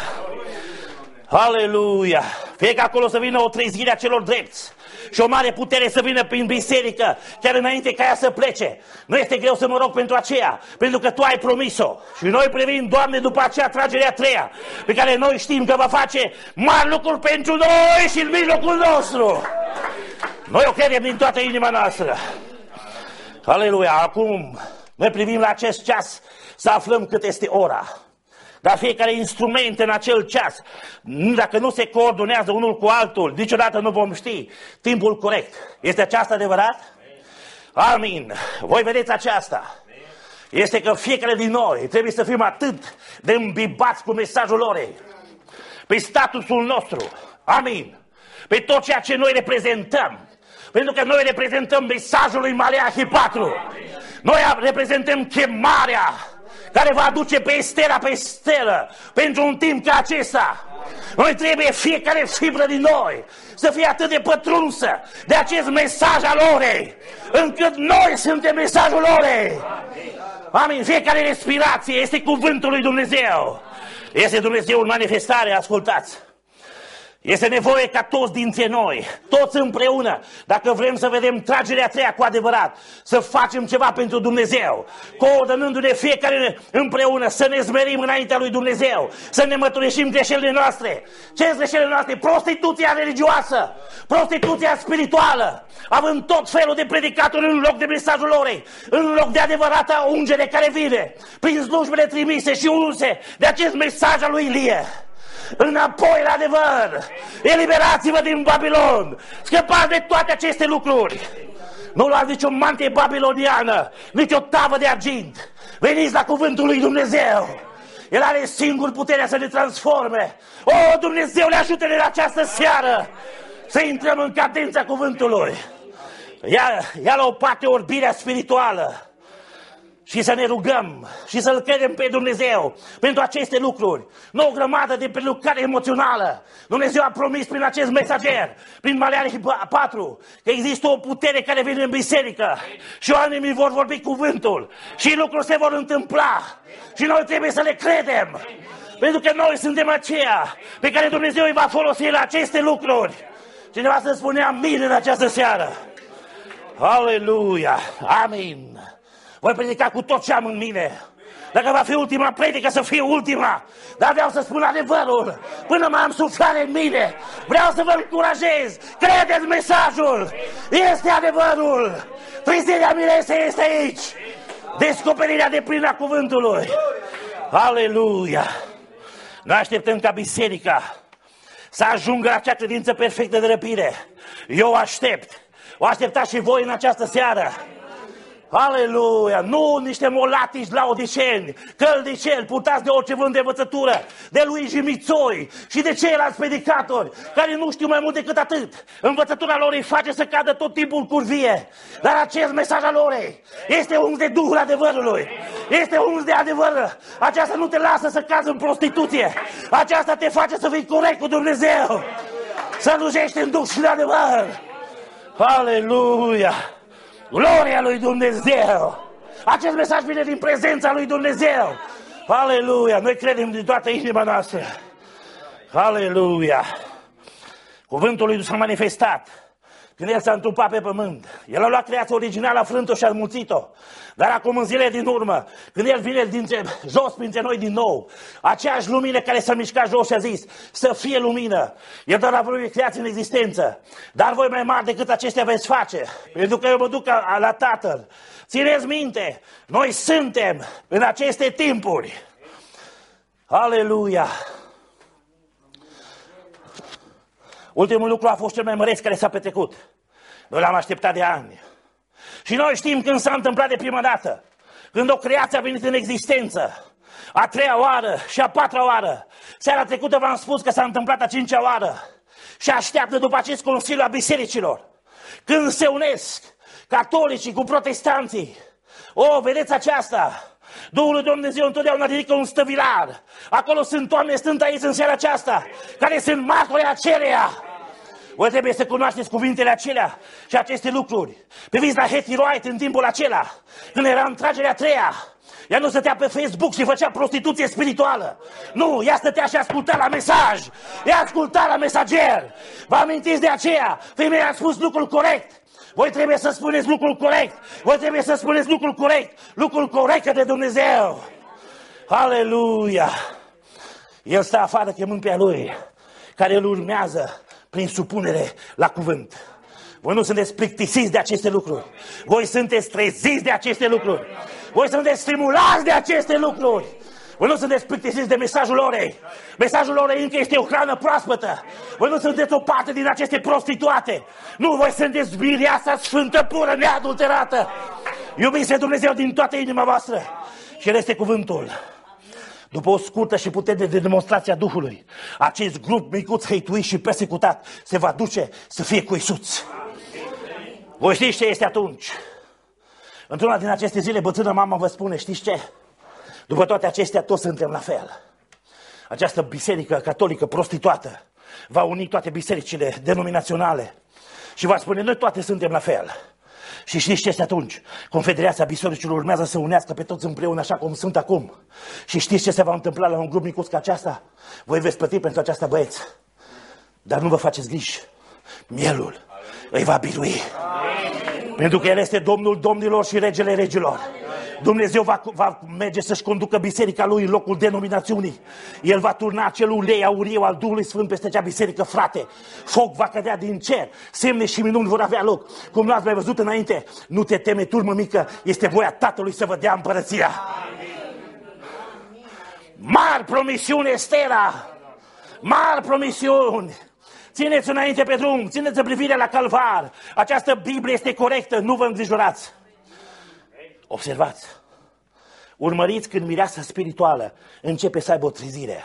Speaker 2: Aleluia! Fie că acolo să vină o trezire a celor drepți și o mare putere să vină prin biserică, chiar înainte ca ea să plece. Nu este greu să mă rog pentru aceea, pentru că Tu ai promis-o. Și noi privim, Doamne, după aceea tragerea a treia, pe care noi știm că va face mari lucruri pentru noi și în mijlocul nostru. Noi o credem din toată inima noastră. Aleluia! Acum noi privim la acest ceas să aflăm cât este ora. Dar fiecare instrument în acel ceas, dacă nu se coordonează unul cu altul, niciodată nu vom ști timpul corect. Este aceasta adevărat? Amin. Voi vedeți aceasta. Este că fiecare din noi trebuie să fim atât de îmbibați cu mesajul lor, pe statusul nostru. Amin. Pe tot ceea ce noi reprezentăm. Pentru că noi reprezentăm mesajul lui Maleahi patru. Noi reprezentăm chemarea care va aduce pe stela pe stelă pentru un timp ca acesta. Noi trebuie fiecare fibră din noi să fie atât de pătrunsă de acest mesaj al orei, încât noi suntem mesajul orei. Amin. Fiecare respirație este cuvântul lui Dumnezeu. Este Dumnezeu în manifestare, ascultați. Este nevoie ca toți dintre noi, toți împreună, dacă vrem să vedem tragerea a treia cu adevărat, să facem ceva pentru Dumnezeu, coordonându-ne fiecare împreună, să ne smerim înaintea lui Dumnezeu, să ne mărturisim greșelile noastre. Ce sunt greșelile noastre? Prostituția religioasă, prostituția spirituală, având tot felul de predicatori în loc de mesajul lor, în loc de adevărata ungere care vine, prin slujbele trimise și unse de acest mesaj al lui Ilie. Înapoi la adevăr, eliberați-vă din Babilon, scăpați de toate aceste lucruri. Nu luați nicio mantie babiloniană, nici o tavă de argint. Veniți la cuvântul lui Dumnezeu. El are singur puterea să ne transforme. O, Dumnezeu, ne ajută-ne în această seară să intrăm în cadența cuvântului. Ia, ia la o parte orbirea spirituală și să ne rugăm și să-L credem pe Dumnezeu pentru aceste lucruri. Nu o grămadă de prelucrare emoțională. Dumnezeu a promis prin acest mesager, prin Maleahi patru, că există o putere care vine în biserică și oamenii vor vorbi cuvântul și lucruri se vor întâmpla și noi trebuie să le credem, pentru că noi suntem aceia pe care Dumnezeu îi va folosi la aceste lucruri. Cineva să spune amin în această seară. Aleluia, amin. Voi predica cu tot ce am în mine. Dacă va fi ultima predică, să fie ultima. Dar vreau să spun adevărul. Până mai am suflare în mine, vreau să vă încurajez. Credeți mesajul. Este adevărul. Trezirea miresei este aici. Descoperirea deplină a cuvântului. Aleluia! Noi așteptăm ca biserica să ajungă la acea credință perfectă de răpire. Eu o aștept. O așteptați și voi în această seară. Aleluia! Nu niște molatici laodiceni, căldiceni, purtați de orice vânt de învățătură, de Luigi Mițoi și de ceilalți predicatori, care nu știu mai mult decât atât. Învățătura lor îi face să cadă tot timpul curvie. Dar acest mesaj al lor este uns de Duhul adevărului. Este uns de adevăr. Aceasta nu te lasă să cazi în prostituție. Aceasta te face să fii corect cu Dumnezeu. Să slujești în Duh și în adevăr. Aleluia! Gloria lui Dumnezeu! Acest mesaj vine din prezența lui Dumnezeu! Aleluia! Noi credem din toată inima noastră! Aleluia! Cuvântul lui s-a manifestat când El s-a întrupat pe pământ. El a luat creația originală, a frânt-o și a înmulțit-o. Dar acum, în zilele din urmă, când El vine dintre, jos printre noi din nou, aceeași lumină care s-a mișcat jos și a zis să fie lumină. El doar a vrut creație în existență. Dar voi mai mari decât acestea veți face. Pentru că eu mă duc la Tatăl. Țineți minte, noi suntem în aceste timpuri. Aleluia! Ultimul lucru a fost cel mai măreț care s-a petrecut. Noi l-am așteptat de ani. Și noi știm când s-a întâmplat de prima dată. Când o creație a venit în existență. A treia oară și a patra oară. Seara trecută v-am spus că s-a întâmplat a cincea oară. Și așteaptă după acest consiliu a bisericilor. Când se unesc catolicii cu protestanții. O, vedeți aceasta? Duhul lui Dumnezeu întotdeauna ridică un stăvilar. Acolo sunt oameni stând aici în seara aceasta, care sunt martori acelea. Voi trebuie să cunoașteți cuvintele acelea și aceste lucruri. Priviți la Hetty Wright în timpul acela, când era în tragerea a treia. Ea nu stătea pe Facebook și făcea prostituție spirituală. Nu, ea stătea și asculta la mesaj. Ea asculta la mesager. Vă amintiți de aceea? Femeia a spus lucrul corect. Voi trebuie să spuneți lucrul corect. Voi trebuie să spuneți lucrul corect. Lucrul corect de Dumnezeu. Aleluia! El stă afară chemând pe a lui, care îl urmează prin supunere la cuvânt. Voi nu sunteți plictisiți de aceste lucruri. Voi sunteți treziți de aceste lucruri. Voi sunteți stimulați de aceste lucruri. Voi nu sunteți plictisiți de mesajul orei. Mesajul orei încă este o hrană proaspătă. Voi nu sunteți o parte din aceste prostituate. Nu, voi sunteți mireasa sfântă, pură, neadulterată. Iubiți pe Dumnezeu din toată inima voastră. Și El este cuvântul. După o scurtă și puternică de demonstrație a Duhului, acest grup micuț, hăituit și persecutat se va duce să fie cu Iisus. Voi știți ce este atunci? Într-una din aceste zile, bătrână mama vă spune, știți ce? După toate acestea, toți suntem la fel. Această biserică catolică prostituată va uni toate bisericile denominaționale și va spune, noi toate suntem la fel. Și știți ce este atunci? Confederația Bisericilor urmează să unească pe toți împreună așa cum sunt acum. Și știți ce se va întâmpla la un grup micuț ca aceasta? Voi veți plăti pentru aceasta, băieți. Dar nu vă faceți griji. Mielul îi va birui. Pentru că El este Domnul domnilor și Regele regilor. Dumnezeu va, va merge să-și conducă biserica Lui în locul denominațiunii. El va turna acel ulei auriu al Duhului Sfânt peste acea biserică, frate. Foc va cădea din cer, semne și minuni vor avea loc. Cum nu ați mai văzut înainte, nu te teme, turmă mică, este voia Tatălui să vă dea împărăția. Mari promisiuni, Estera! Mari promisiuni! Țineți înainte pe drum, țineți privirea la calvar. Această Biblie este corectă, nu vă îngrijorați. Observați, urmăriți când mireasa spirituală începe să aibă o trezire.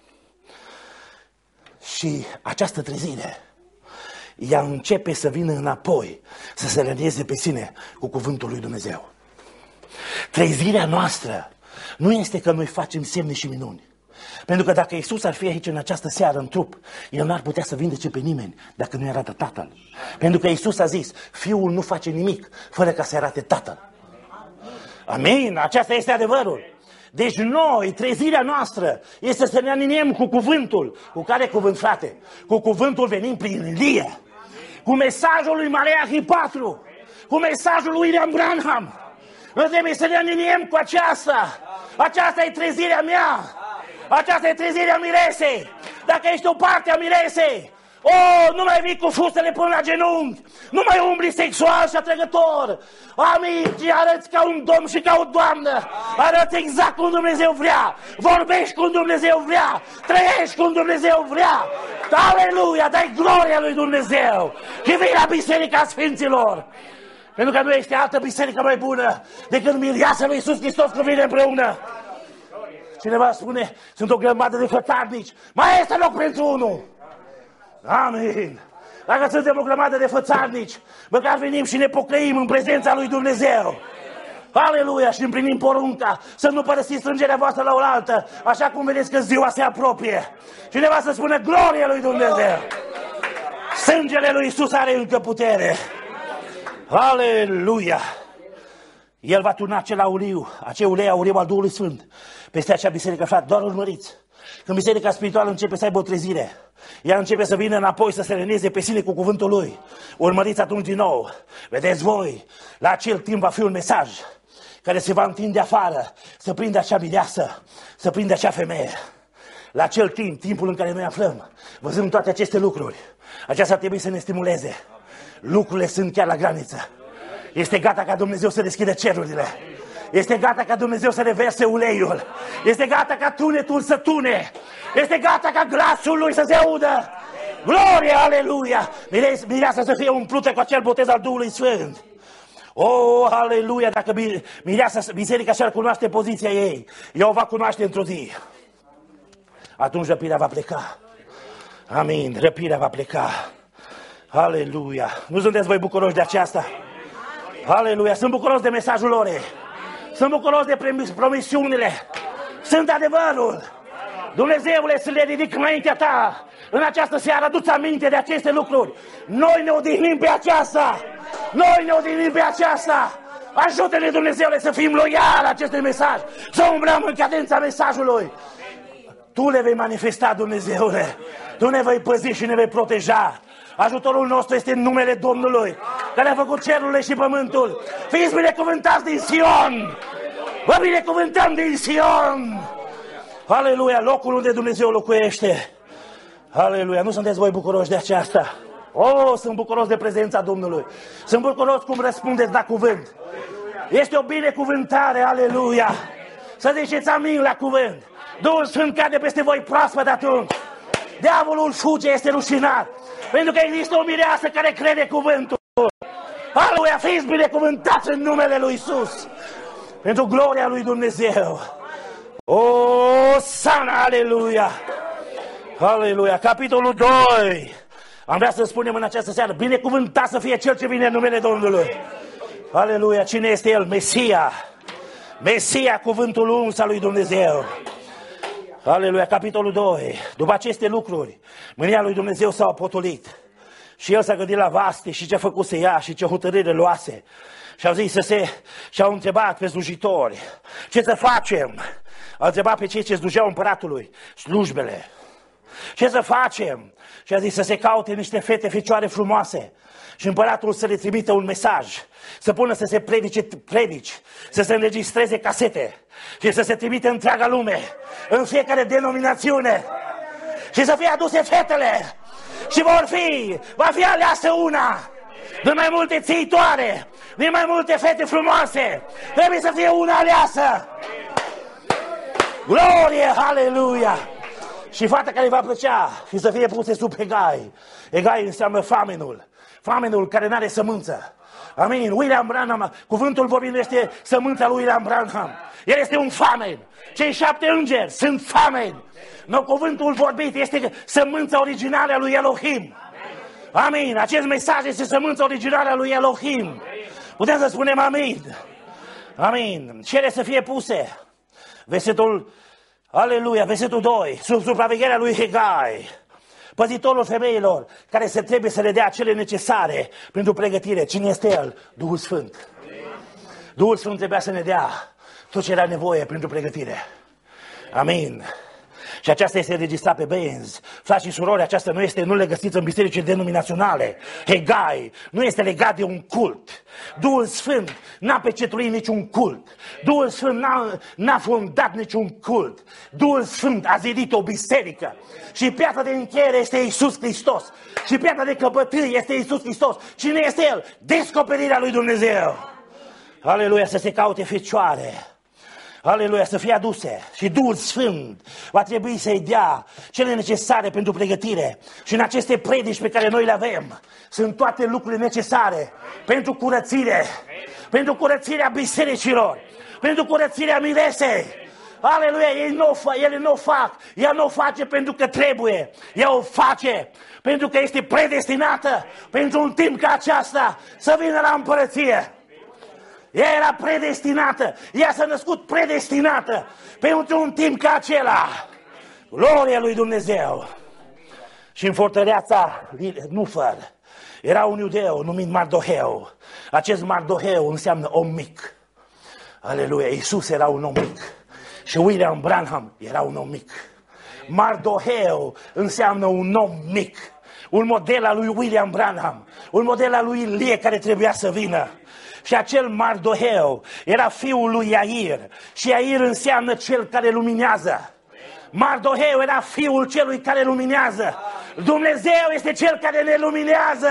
Speaker 2: Și această trezire, ea începe să vină înapoi, să se râneze pe sine cu cuvântul lui Dumnezeu. Trezirea noastră nu este că noi facem semne și minuni. Pentru că dacă Iisus ar fi aici în această seară în trup, El n-ar putea să vindece pe nimeni dacă nu-i arată Tatăl. Pentru că Iisus a zis, Fiul nu face nimic fără ca să arate Tatăl. Amin, aceasta este adevărul. Deci noi, trezirea noastră este să ne aliniem cu cuvântul. Cu care cuvânt, frate? Cu cuvântul venim prin Ilie. Cu mesajul lui Maleahi patru. Cu mesajul lui William Branham. Noi trebuie să ne aliniem cu aceasta. Aceasta e trezirea mea. Aceasta e trezirea miresei. Dacă ești o parte a miresei, Oh, nu mai vii cu fustele până la genunchi, nu mai umbli sexual și atrăgător. Amin, ci arăți ca un domn și ca o doamnă, arăți exact cum Dumnezeu vrea, vorbești cum Dumnezeu vrea, trăiești cum Dumnezeu vrea. Aleluia, dai gloria lui Dumnezeu și vii la Biserica Sfinților. Pentru că nu este altă biserică mai bună decât mireasa lui Iisus Hristos când vine împreună. Cineva spune, sunt o grămadă de fățarnici, mai este loc pentru unul. Amin. Dacă suntem o grămadă de fățarnici, măcar venim și ne pocăim în prezența lui Dumnezeu. Aleluia, și împlinim porunca să nu părăsiți strângerea voastră la oaltă, așa cum vedeți că ziua se apropie. Cineva să spună glorie lui Dumnezeu. Sângele lui Iisus are încă putere. Aleluia! El va turna acel auriu, acel ulei auriu al Duhului Sfânt peste acea biserică, frate, doar urmăriți. Când biserica spirituală începe să aibă o trezire, ea începe să vină înapoi să se reneze pe sine cu cuvântul lui. Urmăriți atunci din nou. Vedeți voi, la acel timp va fi un mesaj care se va întinde afară, să prinde acea mireasă, să prinde acea femeie. La acel timp, timpul în care noi aflăm, văzând toate aceste lucruri, aceasta ar trebui să ne stimuleze. Lucrurile sunt chiar la graniță. Este gata ca Dumnezeu să deschidă cerurile. Este gata ca Dumnezeu să reverse uleiul. Este gata ca tunetul să tune. Este gata ca glasul lui să se audă. Gloria, aleluia! Mireasa să fie umplută cu acel botez al Duhului Sfânt. Oh, aleluia! Dacă mireasa, biserica și-ar cunoaște poziția ei, ea o va cunoaște într-o zi. Atunci răpirea va pleca. Amin, răpirea va pleca. Aleluia! Nu sunteți voi bucuroși de aceasta? Aleluia! Sunt bucuros de mesajul lor. Sunt bucuros de promisiunile. Sunt adevărul. Dumnezeule, să le ridic înaintea ta. În această seară adu-ți aminte de aceste lucruri. Noi ne odihnim pe aceasta. Noi ne odihnim pe aceasta. Ajută-ne, Dumnezeule, să fim loiali acestui mesaj. Să umblăm în cadența mesajului. Tu le vei manifesta, Dumnezeule. Tu ne vei păzi și ne vei proteja. Ajutorul nostru este în numele Domnului, care a făcut cerurile și pământul. Fiți binecuvântați din Sion! Vă binecuvântăm din Sion! Aleluia, locul unde Dumnezeu locuiește. Aleluia, nu sunteți voi bucuroși de aceasta? Oh, sunt bucuros de prezența Domnului. Sunt bucuros cum răspundeți la cuvânt. Este o binecuvântare, aleluia. Să ziceți amin la cuvânt. Duhul Sfânt cade peste voi proaspăt atunci. Diavolul fuge, este rușinat. Pentru că există o mireasă care crede cuvântul. Aleluia, fiți binecuvântați în numele lui Iisus. Pentru gloria lui Dumnezeu. O, sana, aleluia. Aleluia, capitolul doi. Am vrea să spunem în această seară, binecuvântat să fie cel ce vine în numele Domnului. Aleluia, cine este El? Mesia. Mesia, cuvântul uns al lui Dumnezeu. Aleluia, capitolul doi. După aceste lucruri, mânia lui Dumnezeu s-a potolit. Și el s-a gândit la Vasti și ce făcuse ea și ce hotărâre luase. Și au zis să se... Și au întrebat pe slujitori, ce să facem? Au întrebat pe cei ce slujeau împăratului, slujbele. Ce să facem? Și a zis să se caute niște fete fecioare frumoase. Și împăratul să le trimită un mesaj, să pună să se predice predici, să se înregistreze casete și să se trimite întreaga lume, în fiecare denominațiune și să fie aduse fetele și vor fi, va fi aleasă una din mai multe țiitoare, din mai multe fete frumoase, trebuie să fie una aleasă. Glorie, aleluia! Și fata care va plăcea și să fie puse sub Hegai. Hegai înseamnă famenul. Famenul care n-are sămânță. Amin. William Branham, cuvântul vorbind este sămânța lui William Branham. El este un famen. Cei șapte îngeri sunt fameni. No, cuvântul vorbit este sămânța originală a lui Elohim. Amin. Acest mesaj este sămânța originală a lui Elohim. Putem să spunem amin. Amin. Cere să fie puse. Versetul, aleluia, versetul doi. Sub supravegherea lui Hegai, păzitorul femeilor, care se trebuie să le dea cele necesare pentru pregătire. Cine este el? Duhul Sfânt. Duhul Sfânt trebuia să ne dea tot ce era nevoie pentru pregătire. Amin. Și aceasta este înregistrat pe benzi. Frați și surori, aceasta nu este, nu le găsiți în bisericile denominaționale. Hegai, nu este legat de un cult. Duhul Sfânt n-a pecetuit niciun cult. Duhul Sfânt n-a, n-a fondat niciun cult. Duhul Sfânt a zidit o biserică. Și piatra de încheiere este Iisus Hristos. Și piatra de căpătâi este Iisus Hristos. Cine este El? Descoperirea lui Dumnezeu. Aleluia, să se caute fecioare. Aleluia, să fie aduse. Și Duhul Sfânt va trebui să-i dea cele necesare pentru pregătire. Și în aceste predici pe care noi le avem, sunt toate lucrurile necesare pentru curățire. Pentru curățirea bisericilor. Pentru curățirea miresei. Aleluia, ei nu o fac, ele nu o fac. Ea nu o face pentru că trebuie. Ea o face pentru că este predestinată pentru un timp ca aceasta să vină la împărăție. Ea era predestinată. Ea s-a născut predestinată pentru un timp ca acela. Gloria lui Dumnezeu. Și în fortăreața Nufăr era un iudeu numit Mardoheu. Acest Mardoheu înseamnă om mic. Aleluia, Iisus era un om mic. Și William Branham era un om mic. Mardoheu înseamnă un om mic. Un model al lui William Branham. Un model al lui Ilie care trebuia să vină. Și acel Mardoheu era fiul lui Iair. Și Iair înseamnă cel care luminează. Mardoheu era fiul celui care luminează. Dumnezeu este cel care ne luminează.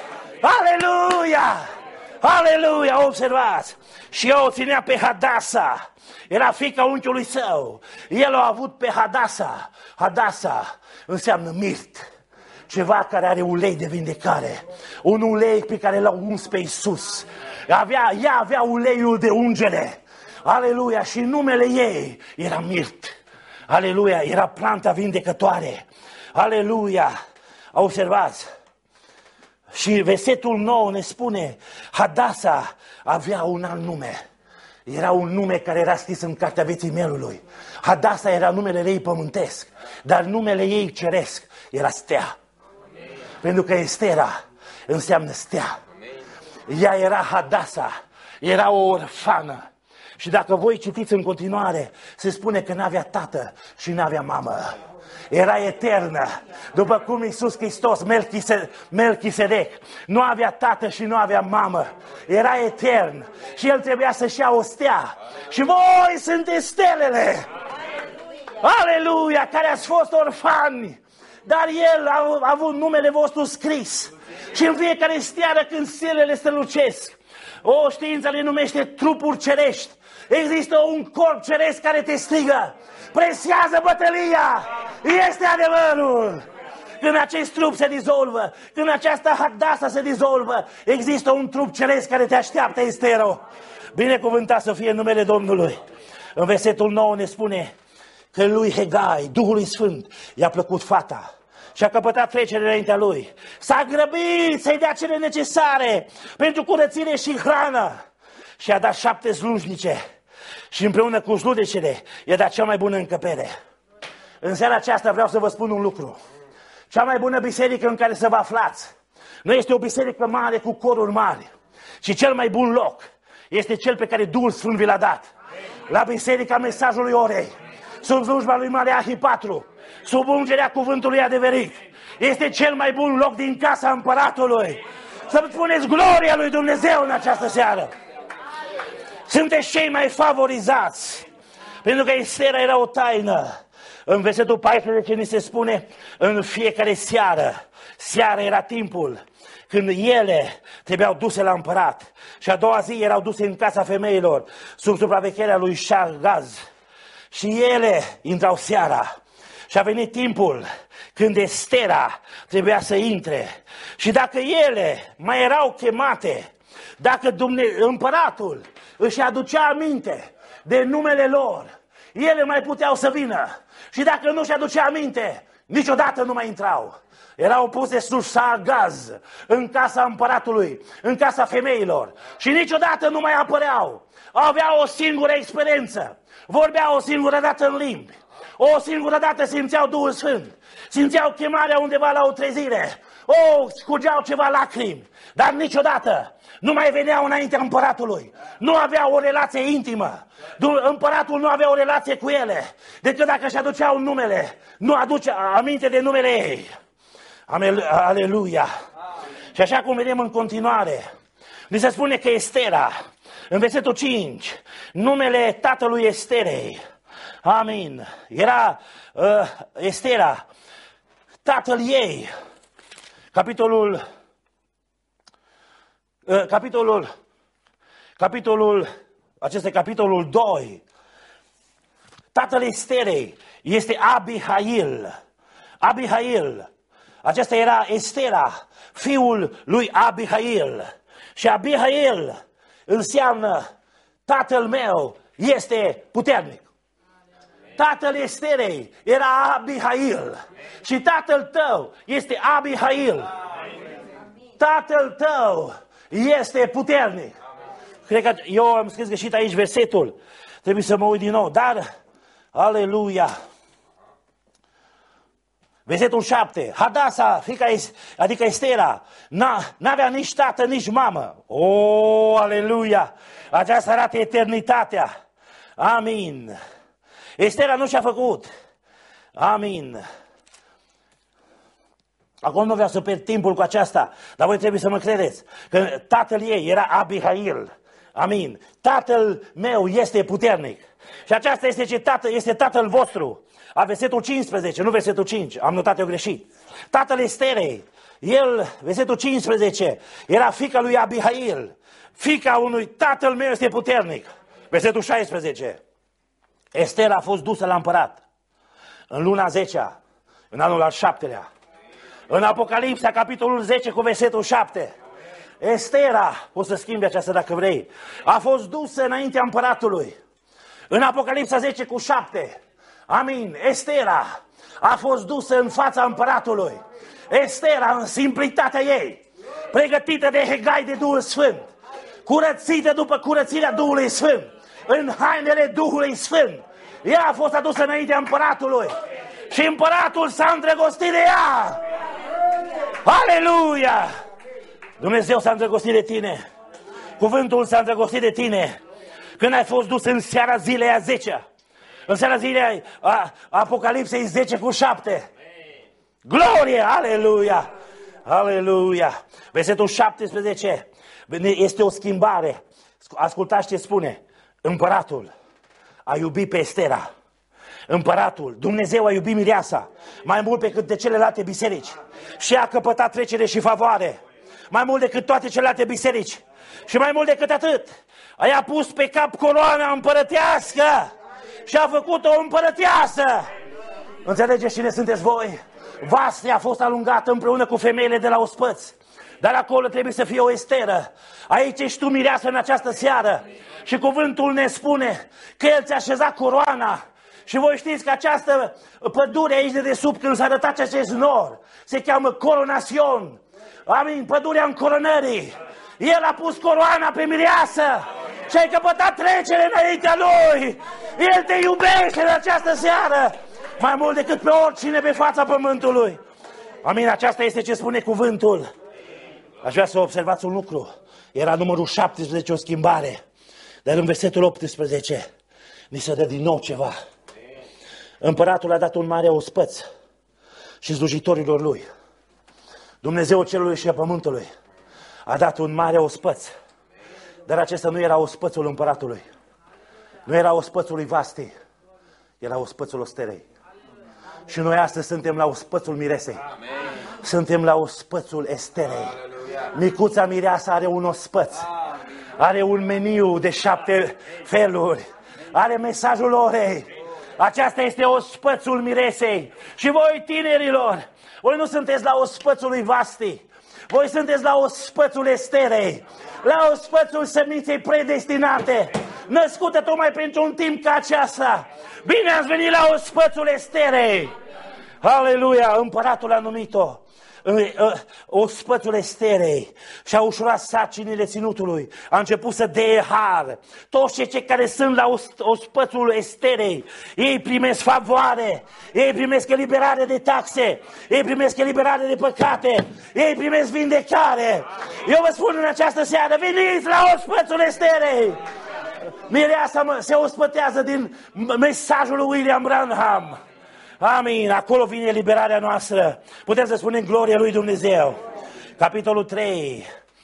Speaker 2: Aleluia! Aleluia! Observați! Și eu o ținea pe Hadasa. Era fiica unchiului său. El a avut pe Hadasa. Hadasa înseamnă mirt. Ceva care are ulei de vindecare. Un ulei pe care l-a uns pe Iisus. Avea, ea avea uleiul de ungere. Aleluia! Și numele ei era mirt. Aleluia! Era planta vindecătoare. Aleluia! Observați! Și versetul nou ne spune, Hadasa avea un alt nume. Era un nume care era scris în cartea vieții mielului. Hadasa era numele ei pământesc, dar numele ei ceresc era Stea. Pentru că Estera înseamnă stea. Ea era Hadasa, era o orfană. Și dacă voi citiți în continuare, se spune că n-avea tată și n-avea mamă. Era eternă, după cum Iisus Hristos, Melchisedec, nu avea tată și nu avea mamă. Era etern și el trebuia să-și ia o stea. Și voi sunteți stelele! Aleluia! Care ați fost orfani! Dar el a avut numele vostru scris. Și în fiecare seară când stelele strălucesc, o știință le numește trupuri cerești. Există un corp ceresc care te strigă. Presează bătălia! Este adevărul! Când acest trup se dizolvă, când această Hadasa se dizolvă, există un trup ceresc care te așteaptă, Estero. Binecuvântat să fie numele Domnului. În versetul nou ne spune că lui Hegai, Duhului Sfânt, i-a plăcut fata și a căpătat trecere înaintea lui. S-a grăbit să-i dea cele necesare pentru curățire și hrană. Și a dat șapte slujnice și împreună cu slujnicele i-a dat cea mai bună încăpere. În seara aceasta vreau să vă spun un lucru. Cea mai bună biserică în care să vă aflați nu este o biserică mare cu coruri mari, ci cel mai bun loc este cel pe care Duhul Sfânt vi l-a dat. La biserica Mesajului Orei, sub slujba lui Mare Ahipatru, sub ungerea cuvântului adevărit. Este cel mai bun loc din casa împăratului. Să-mi spuneți gloria lui Dumnezeu în această seară. Sunteți cei mai favorizați. Pentru că Estera era o taină. În versetul paisprezece ni se spune, în fiecare seară, seara era timpul când ele trebuiau duse la împărat. Și a doua zi erau duse în casa femeilor, sub supravegherea lui Șargaz. Și ele intrau seara. Și a venit timpul când Estera trebuia să intre. Și dacă ele mai erau chemate, dacă Dumne- împăratul își aducea aminte de numele lor, ele mai puteau să vină. Și dacă nu își aducea aminte, niciodată nu mai intrau. Erau puse sub Șargaz, în casa împăratului, în casa femeilor. Și niciodată nu mai apăreau. Aveau o singură experiență. Vorbeau o singură dată în limbi. O singură dată simțeau Duhul Sfânt. Simțeau chemarea undeva la o trezire. oh, scurgeau ceva lacrimi, dar niciodată nu mai veneau înaintea împăratului. Nu avea o relație intimă. Împăratul nu avea o relație cu ele, decât dacă își aduceau numele. Nu aduce aminte de numele ei. Aleluia! Și așa cum vedem în continuare, ni se spune că Estera, în versetul cinci, numele tatălui Esterei, amin, era uh, Estera, tatăl ei, capitolul, uh, capitolul, capitolul, acesta capitolul doi, tatăl Esterei este Abihail, Abihail, acesta era Estera, fiul lui Abihail. Și Abihail înseamnă tatăl meu este puternic. Tatăl Esterei era Abihail și tatăl tău este Abihail. Tatăl tău este puternic. Cred că eu am scris greșit aici versetul. Trebuie să mă uit din nou, dar aleluia. Versetul șapte, Hadasa, fica, adică Estera, n-avea nici tată, nici mamă. O, aleluia! Aceasta arată eternitatea. Amin. Estera nu și-a făcut. Amin. Acum nu vreau să pierd timpul cu aceasta, dar voi trebuie să mă credeți că tatăl ei era Abihail. Amin. Tatăl meu este puternic. Și aceasta este ce tată, este tatăl vostru. A versetul cincisprezece, nu versetul cinci, am notat eu greșit. Tatăl Esterei, el, versetul cincisprezece, era fica lui Abihail. Fica unui tatăl meu este puternic. Versetul șaisprezece, Estera a fost dusă la împărat în luna zecea, în anul al șaptelea. În Apocalipsa, capitolul zece, cu versetul șapte, Estera, poți să schimbi aceasta dacă vrei, a fost dusă înaintea împăratului. În Apocalipsa zece cu șapte, amin, Estera a fost dusă în fața împăratului. Estera, în simplitatea ei, pregătită de Hegai de Duhul Sfânt, curățită după curățirea Duhului Sfânt, în hainele Duhului Sfânt, ea a fost adusă înaintea împăratului și împăratul s-a îndrăgostit de ea. Aleluia! Dumnezeu s-a îndrăgostit de tine. Cuvântul s-a îndrăgostit de tine când ai fost dus în seara zilei a zecea. În seara zilei a Apocalipsei zece cu șapte. Glorie! Aleluia! Aleluia! Versetul șaptesprezece este o schimbare. Ascultați ce spune. Împăratul a iubit pe Estera. Împăratul, Dumnezeu a iubit mireasa mai mult decât de celelalte biserici și a căpătat trecere și favoare mai mult decât toate celelalte biserici. Și mai mult decât atât, i-a pus pe cap coroana împărătească și a făcut o împărăteasă. Înțelegeți cine sunteți voi? Vasti a fost alungată împreună cu femeile de la ospăți, dar acolo trebuie să fie o Esteră. Aici ești tu, mireasă, în această seară. Și cuvântul ne spune că El ți-a așezat coroana. Și voi știți că această pădure aici de desubt, când s-a arătat acest nor, se cheamă Coronațion. Amin, pădurea încoronării. El a pus coroana pe mireasă și ai căpătat trecere înaintea Lui. El te iubește în această seară mai mult decât pe oricine pe fața pământului. Amin, aceasta este ce spune cuvântul. Aș vrea să observați un lucru. Era numărul șaptesprezece, o schimbare. Dar în versetul optsprezece ni se dă din nou ceva. Împăratul a dat un mare ospăț și slujitorilor lui. Dumnezeu cerului și a pământului a dat un mare ospăț. Dar acesta nu era ospățul împăratului. Nu era ospățul lui Vasti. Era ospățul Esterei. Și noi astăzi suntem la ospățul miresei. Suntem la ospățul Esterei. Micuța mireasă are un ospăț. Are un meniu de șapte feluri. Are mesajul orei. Aceasta este ospățul miresei. Și voi, tinerilor, voi nu sunteți la ospățul lui Vasti. Voi sunteți la ospățul Esterei. La ospățul seminței predestinate, născută tocmai pentru un timp ca aceasta. Bine ați venit la ospățul Esterei. Aleluia, împăratul a numit-o ospățul Esterei și-a ușurat sarcinile ținutului, a început să dea har. Toți cei care sunt la ospățul Esterei, ei primesc favoare, ei primesc eliberare de taxe, ei primesc eliberare de păcate, ei primesc vindecare. Eu vă spun în această seară, veniți la ospățul Esterei! Mireasa se ospătează din mesajul lui William Branham. Amin, acolo vine eliberarea noastră. Putem să spunem gloria lui Dumnezeu. Capitolul trei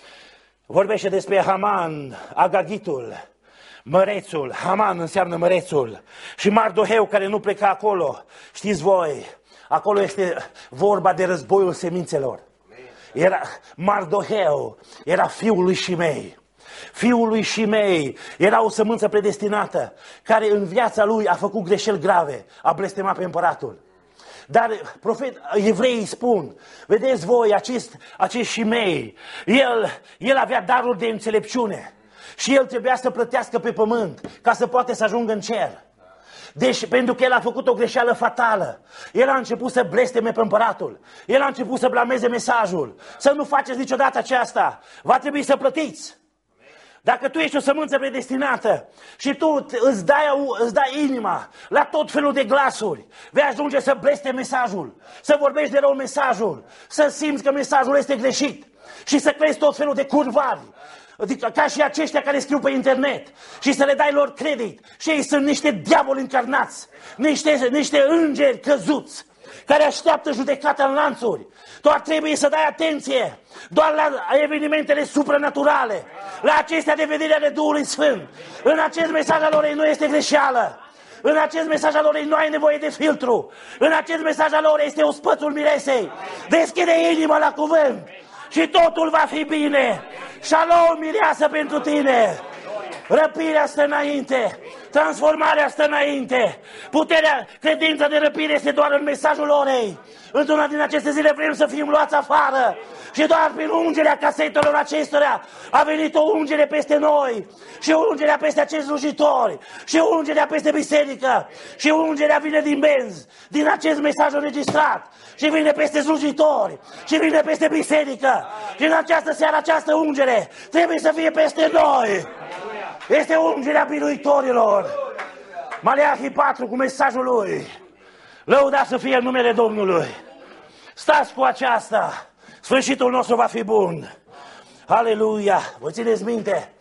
Speaker 2: vorbește despre Haman, Agagitul, mărețul. Haman înseamnă mărețul. Și Mardoheu care nu pleca acolo. Știți voi, acolo este vorba de războiul semințelor. Era Mardoheu, era fiul lui Shimei. Fiul lui Shimei era o sămânță predestinată, care în viața lui a făcut greșeli grave, a blestemat pe împăratul. Dar profet, evreii spun, vedeți voi, acest, acest Shimei, el, el avea darul de înțelepciune și el trebuia să plătească pe pământ ca să poate să ajungă în cer. Deci, pentru că el a făcut o greșeală fatală, el a început să blesteme pe împăratul, el a început să blameze mesajul, să nu faceți niciodată aceasta, va trebui să plătiți. Dacă tu ești o sămânță predestinată și tu îți dai, îți dai inima la tot felul de glasuri, vei ajunge să bleste mesajul, să vorbești de rău mesajul, să simți că mesajul este greșit și să crezi tot felul de curvari, adică ca și aceștia care scriu pe internet și să le dai lor credit. Și ei sunt niște diavoli încarnați, niște, niște îngeri căzuți care așteaptă judecata în lanțuri. Doar trebuie să dai atenție doar la evenimentele supranaturale, la acestea de vedere ale Duhului Sfânt. În acest mesaj al lor nu este greșeală. În acest mesaj al lor nu ai nevoie de filtru. În acest mesaj al lor este ospățul miresei. Deschide inima la cuvânt și totul va fi bine. Shalom, mireasă pentru tine. Răpirea stă înainte, transformarea stă înainte. Puterea, credința de răpire este doar în mesajul orei. Într-una din aceste zile vrem să fim luați afară. Și doar prin ungerea casetelor acestora a venit o ungere peste noi. Și ungerea peste acești slujitori. Și ungerea peste biserică. Și ungerea vine din benzi, din acest mesaj înregistrat. Și vine peste slujitori. Și vine peste biserică. Și în această seară această ungere trebuie să fie peste noi. Este ungerea biruitorilor. Maleahi patru cu mesajul lui. Lăudați să fie în numele Domnului. Stați cu aceasta. Sfârșitul nostru va fi bun. Aleluia. Vă țineți minte?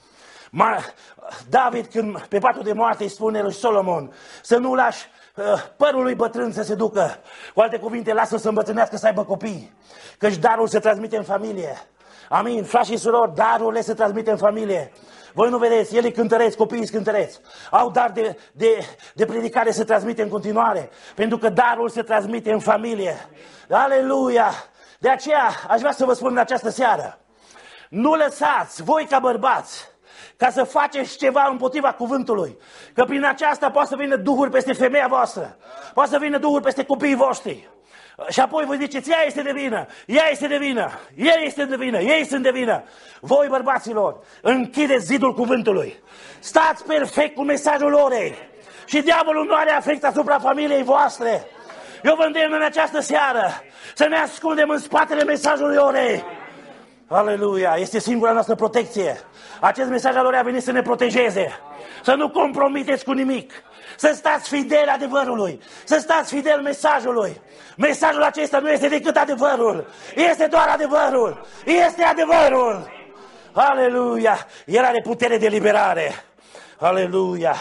Speaker 2: David, când pe patul de moarte îi spune lui Solomon să nu lași uh, părul lui bătrân să se ducă. Cu alte cuvinte, lasă-l să îmbătrânească, să aibă copii. Căci darul se transmite în familie. Amin. Frați și surori, darurile se transmite în familie. Voi nu vedeți, el e cântăreț, copiii sunt cântăreți. Au dar de, de, de predicare se transmite în continuare. Pentru că darul se transmite în familie. Aleluia! De aceea aș vrea să vă spun în această seară. Nu lăsați, voi ca bărbați, ca să faceți ceva împotriva cuvântului. Că prin aceasta poate să vină duhuri peste femeia voastră. Poate să vină duhuri peste copiii voștri. Și apoi voi ziceți, ea este de vină, ea este de vină, el este de vină, ei sunt de vină. Voi, bărbaților, închideți zidul cuvântului. Stați perfect cu mesajul orei. Și diavolul nu are efect asupra familiei voastre. Eu vă îndemn în această seară să ne ascundem în spatele mesajului orei. Aleluia, este singura noastră protecție. Acest mesaj al orei a venit să ne protejeze. Să nu compromiteți cu nimic. Să stați fidel adevărului. Să stați fidel mesajului. Mesajul acesta nu este decât adevărul. Este doar adevărul. Este adevărul. Aleluia. El are putere de liberare. Aleluia.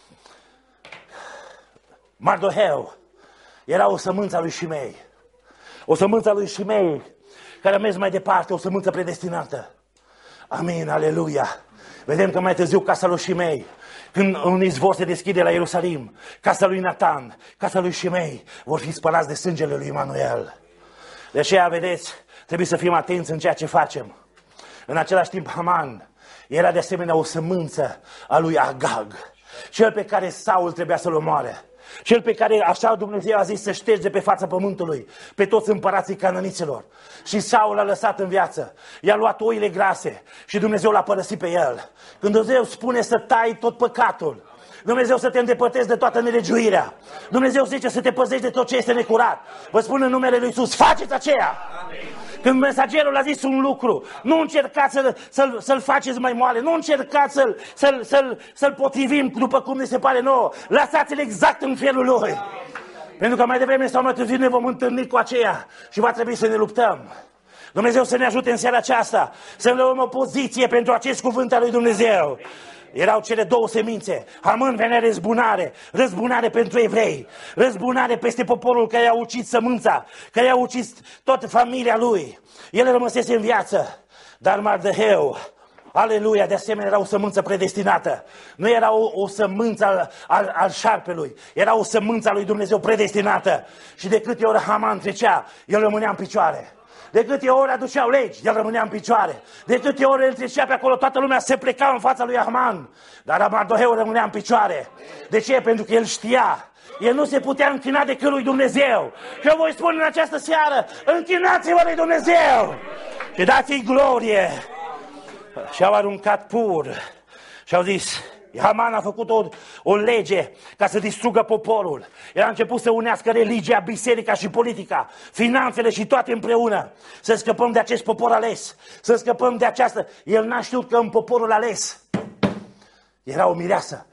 Speaker 2: Mardoheu era o sămânță a lui Shimei. O sămânță a lui Shimei care a mers mai departe, o sămânță predestinată. Amin, aleluia. Vedem că mai târziu casa lui Shimei, când un izvor se deschide la Ierusalim, casa lui Natan, casa lui Shimei, vor fi spălați de sângele lui Emanuel. De aceea, vedeți, trebuie să fim atenți în ceea ce facem. În același timp, Haman era de asemenea o sămânță a lui Agag, cel pe care Saul trebuia să-l omoare. Cel pe care așa Dumnezeu a zis să șterge de pe fața pământului pe toți împărații cananiților. Și Saul a lăsat în viață. I-a luat oile grase și Dumnezeu l-a părăsit pe el. Când Dumnezeu spune să tai tot păcatul, Dumnezeu să te îndepărtezi de toată nelegiuirea, Dumnezeu zice să te păzești de tot ce este necurat. Vă spun în numele lui Iisus, faceți aceea! Când mesagerul a zis un lucru, nu încercați să-l, să-l, să-l faceți mai moale, nu încercați să-l, să-l, să-l, să-l potrivim după cum ne se pare nouă. Lăsați-l exact în felul lui. Pentru că mai devreme sau mai târziu ne vom întâlni cu aceea și va trebui să ne luptăm. Dumnezeu să ne ajute în seara aceasta să ne luăm o poziție pentru acest cuvânt al lui Dumnezeu. Erau cele două semințe. Haman venea răzbunare, răzbunare pentru evrei, răzbunare peste poporul care i-a ucis sămânța, care i-a ucis toată familia lui. El rămăsese în viață, dar Mardoheu, aleluia, de asemenea era o sămânță predestinată. Nu era o, o sămânță al, al, al șarpelui, era o sămânță a lui Dumnezeu predestinată. Și de câte ori Haman trecea, el rămânea în picioare. De câte ori aduceau legi, el rămânea în picioare. De câte ori el trecea pe acolo, toată lumea se pleca în fața lui Haman. Dar Mardoheu rămânea în picioare. De ce? Pentru că el știa. El nu se putea închina decât lui Dumnezeu. Și eu voi spune în această seară, închinați-vă lui Dumnezeu și dați-i glorie. Și-au aruncat pur și au zis, Haman a făcut o, o lege ca să distrugă poporul. El a început să unească religia, biserica și politica, finanțele și toate împreună. Să scăpăm de acest popor ales, să scăpăm de această... El n-a știut că în poporul ales era o mireasă.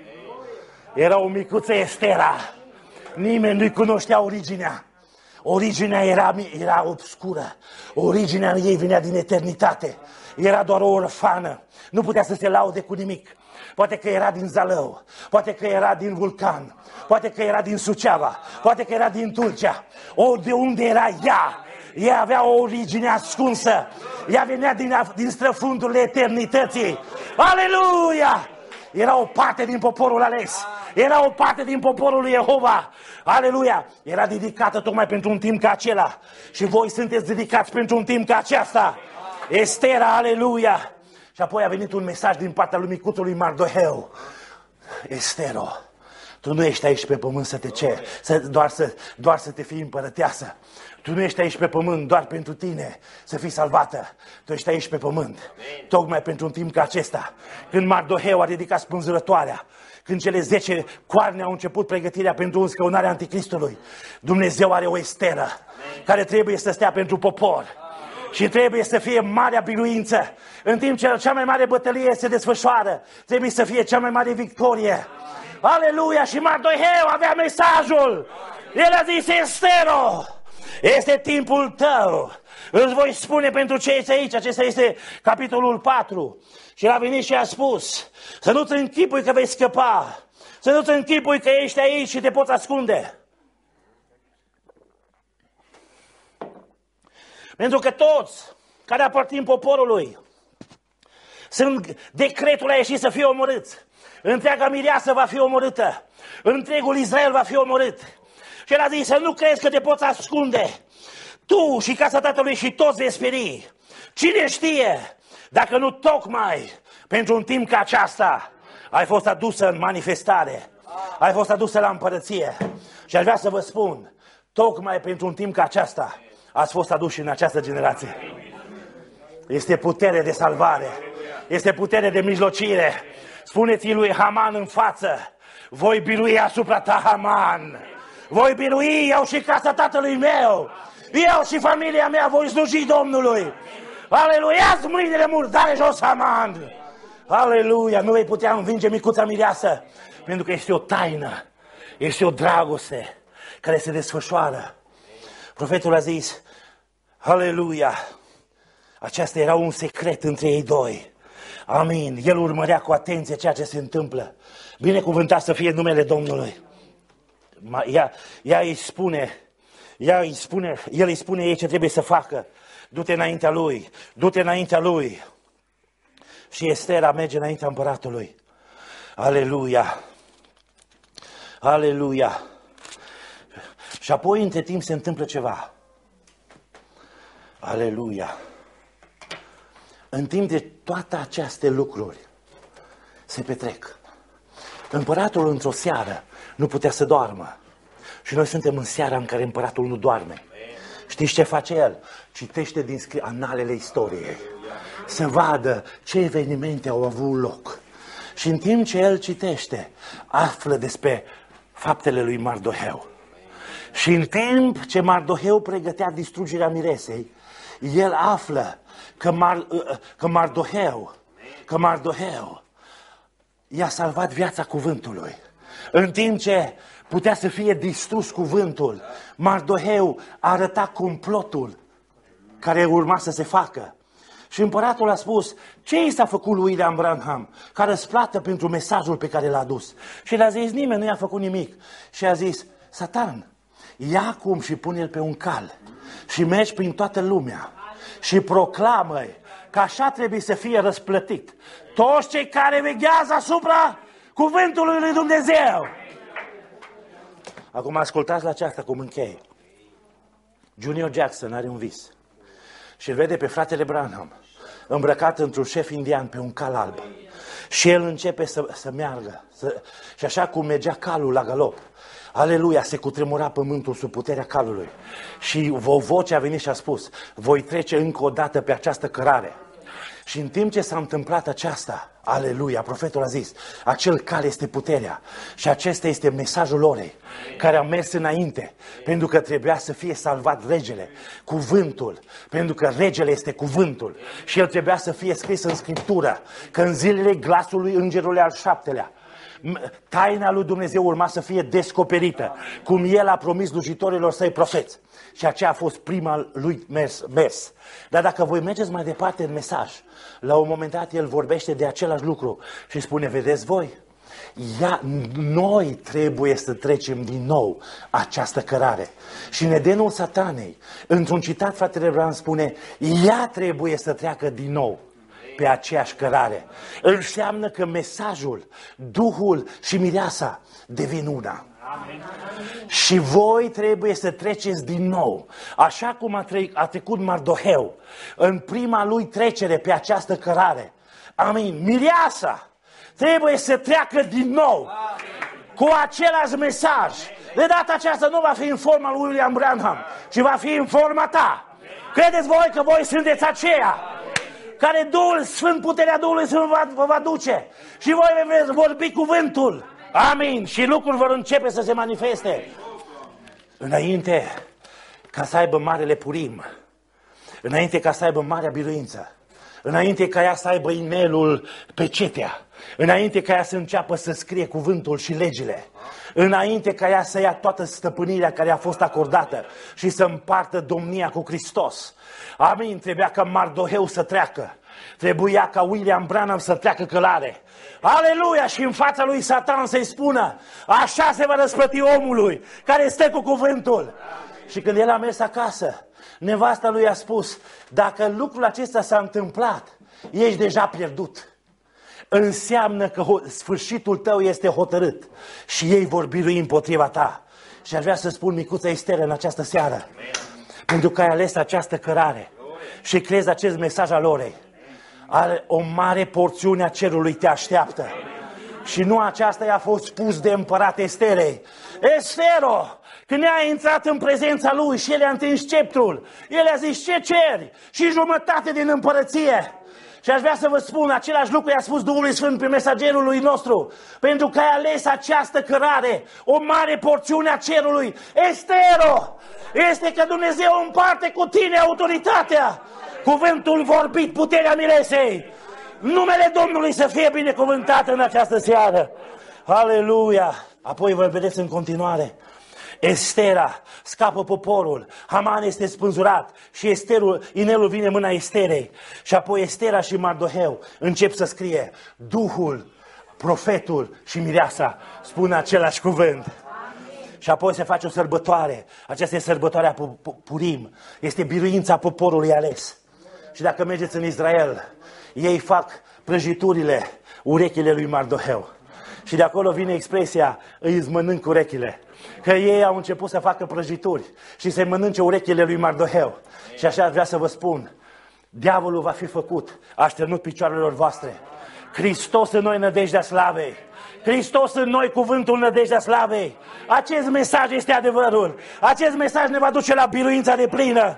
Speaker 2: Era o micuță Estera. Nimeni nu-i cunoștea originea. Originea era, era obscură. Originea ei venea din eternitate. Era doar o orfană. Nu putea să se laude cu nimic. Poate că era din Zalău, poate că era din Vulcan, poate că era din Suceava, poate că era din Tulcea. O, de unde era ea? Ea avea o origine ascunsă. Ea venea din, din străfundurile eternității. Aleluia! Era o parte din poporul ales. Era o parte din poporul lui Jehova. Aleluia! Era dedicată tocmai pentru un timp ca acela. Și voi sunteți dedicați pentru un timp ca aceasta. Estera, aleluia! Și apoi a venit un mesaj din partea lui micuțului Mardoheu. Estero, tu nu ești aici pe pământ să te ceri, să, doar, să, doar să te fii împărăteasă. Tu nu ești aici pe pământ doar pentru tine să fii salvată. Tu ești aici pe pământ tocmai pentru un timp ca acesta. Când Mardoheu a ridicat spânzurătoarea, când cele zece coarne au început pregătirea pentru înscăunarea Anticristului, Dumnezeu are o Esteră care trebuie să stea pentru popor. Și trebuie să fie marea biruință. În timp ce cea mai mare bătălie se desfășoară, trebuie să fie cea mai mare victorie. Aleluia! Și Mardoheu avea mesajul. El a zis, Estero, este timpul tău. Îți voi spune pentru ce este aici. Acesta este capitolul patru. Și el a venit și a spus, să nu-ți închipui că vei scăpa. Să nu-ți închipui că ești aici și te poți ascunde. Pentru că toți care aparțin poporului, sunt, decretul a ieșit să fie omorâți. Întreaga mireasă va fi omorâtă. Întregul Israel va fi omorât. Și el a zis să nu crezi că te poți ascunde. Tu și casa tatălui și toți veți speri. Cine știe dacă nu tocmai pentru un timp ca aceasta ai fost adusă în manifestare. Ai fost adusă la împărăție. Și aș vrea să vă spun, tocmai pentru un timp ca aceasta ați fost aduși în această generație. Este putere de salvare. Este putere de mijlocire. Spuneți-i lui Haman în față, voi birui asupra ta, Haman. Voi birui, eu și casa tatălui meu. Eu și familia mea voi sluji Domnului. Aleluia, ia-ți mâinile murdare jos, Haman. Aleluia, nu vei putea învinge micuța mireasă. Pentru că este o taină. Este o dragoste care se desfășoară. Profetul a zis, aleluia, aceasta era un secret între ei doi. Amin. El urmărea cu atenție ceea ce se întâmplă. Binecuvântat să fie numele Domnului. Ea, ea îi spune, ea îi spune, el îi spune ei ce trebuie să facă. Du-te înaintea lui, du-te înaintea lui. Și Estera merge înaintea împăratului. Aleluia. Aleluia. Și apoi, între timp, se întâmplă ceva. Aleluia. În timp de toate aceste lucruri se petrec. Împăratul într-o seară nu putea să doarmă. Și noi suntem în seara în care împăratul nu doarme. Știți ce face el? Citește din analele istoriei. Să vadă ce evenimente au avut loc. Și în timp ce el citește, află despre faptele lui Mardoheu. Și în timp ce Mardoheu pregătea distrugerea miresei, el află că, Mar, că Mardoheu, că Mardoheu i-a salvat viața cuvântului. În timp ce putea să fie distrus cuvântul, Mardoheu a arătat complotul care urma să se facă. Și împăratul a spus, ce i s-a făcut lui William Branham ca răsplată pentru mesajul pe care l-a adus? Și l-a zis, nimeni nu i-a făcut nimic. Și a zis, Satan, ia acum și pune-l pe un cal și mergi prin toată lumea și proclamă că așa trebuie să fie răsplătit toți cei care veghează asupra cuvântului lui Dumnezeu. Acum ascultați la aceasta cum încheie. Junior Jackson are un vis și îl vede pe fratele Branham îmbrăcat într-un șef indian pe un cal alb. Și el începe să, să meargă. Să, și așa cum mergea calul la galop, aleluia, se cutremura pământul sub puterea calului. Și o voce a venit și a spus, voi trece încă o dată pe această cărare. Și în timp ce s-a întâmplat aceasta, aleluia, profetul a zis, acel cal este puterea și acesta este mesajul orei care a mers înainte, pentru că trebuia să fie salvat regele, cuvântul, pentru că regele este cuvântul și el trebuia să fie scris în Scriptură, că în zilele glasului îngerului al șaptelea, taina lui Dumnezeu urma să fie descoperită, cum el a promis slujitorilor săi profeți. Și aceea a fost prima lui mers, mers. Dar dacă voi mergeți mai departe în mesaj, la un moment dat el vorbește de același lucru și spune, vedeți voi, ia, noi trebuie să trecem din nou această cărare. Și nedenul Satanei, într-un citat, fratele Branham spune, ea trebuie să treacă din nou pe aceeași cărare. Înseamnă că mesajul, Duhul și mireasa devin una. Amin. Și voi trebuie să treceți din nou, așa cum a, tre- a trecut Mardoheu în prima lui trecere pe această cărare. Amin. Mireasa trebuie să treacă din nou cu același mesaj. De data aceasta nu va fi în forma lui William Branham, ci va fi în forma ta. Credeți voi că voi sunteți aceia care Duhul Sfânt, puterea Duhului Sfânt vă va duce și voi veți vorbi cuvântul. Amin. Și lucruri vor începe să se manifeste. Înainte ca să aibă marele Purim, înainte ca să aibă marea biruință, înainte ca ea să aibă inelul, pecetea, înainte ca ea să înceapă să scrie cuvântul și legile, înainte ca ea să ia toată stăpânirea care a fost acordată și să împartă domnia cu Hristos. Amin, trebuia ca Mardoheu să treacă, trebuia ca William Branham să treacă călare. Aleluia! Și în fața lui Satan să-i spună, așa se va răsplăti omului care stă cu cuvântul. Și când el a mers acasă, nevasta lui a spus, dacă lucrul acesta s-a întâmplat, ești deja pierdut. Înseamnă că sfârșitul tău este hotărât și ei vor birui împotriva ta. Și aș vrea să spun, micuța Estere, în această seară, pentru că ai ales această cărare și crezi acest mesaj al orei, are o mare porțiune a cerului te așteaptă. Și nu aceasta i-a fost spus de împărat Esterei. Estero, când a intrat în prezența lui și el i-a întins sceptrul, el i-a zis, ce ceri? Și jumătate din împărăție. Și aș vrea să vă spun, același lucru i-a spus Duhul Sfânt prin mesagerul lui nostru, pentru că ai ales această cărare, o mare porțiune a cerului. Estero, este că Dumnezeu împarte cu tine autoritatea, cuvântul vorbit, puterea miresei. Numele Domnului să fie binecuvântat în această seară. Aleluia! Apoi vă vedeți în continuare. Estera scapă poporul, Haman este spânzurat și Esterul, inelul vine în mâna Esterei. Și apoi Estera și Mardoheu încep să scrie. Duhul, profetul și mireasa spun același cuvânt. Și apoi se face o sărbătoare. Aceasta este sărbătoarea Purim. Este biruința poporului ales. Și dacă mergeți în Israel, ei fac prăjiturile urechile lui Mardoheu. Și de acolo vine expresia, îi mănânc urechile. Că ei au început să facă prăjituri și să-i mănânce urechile lui Mardoheu. Și așa vrea să vă spun, diavolul va fi făcut așternut picioarelor voastre. Hristos în noi nădejdea slavei. Hristos în noi cuvântul nădejdea slavei. Acest mesaj este adevărul. Acest mesaj ne va duce la biruința de plină.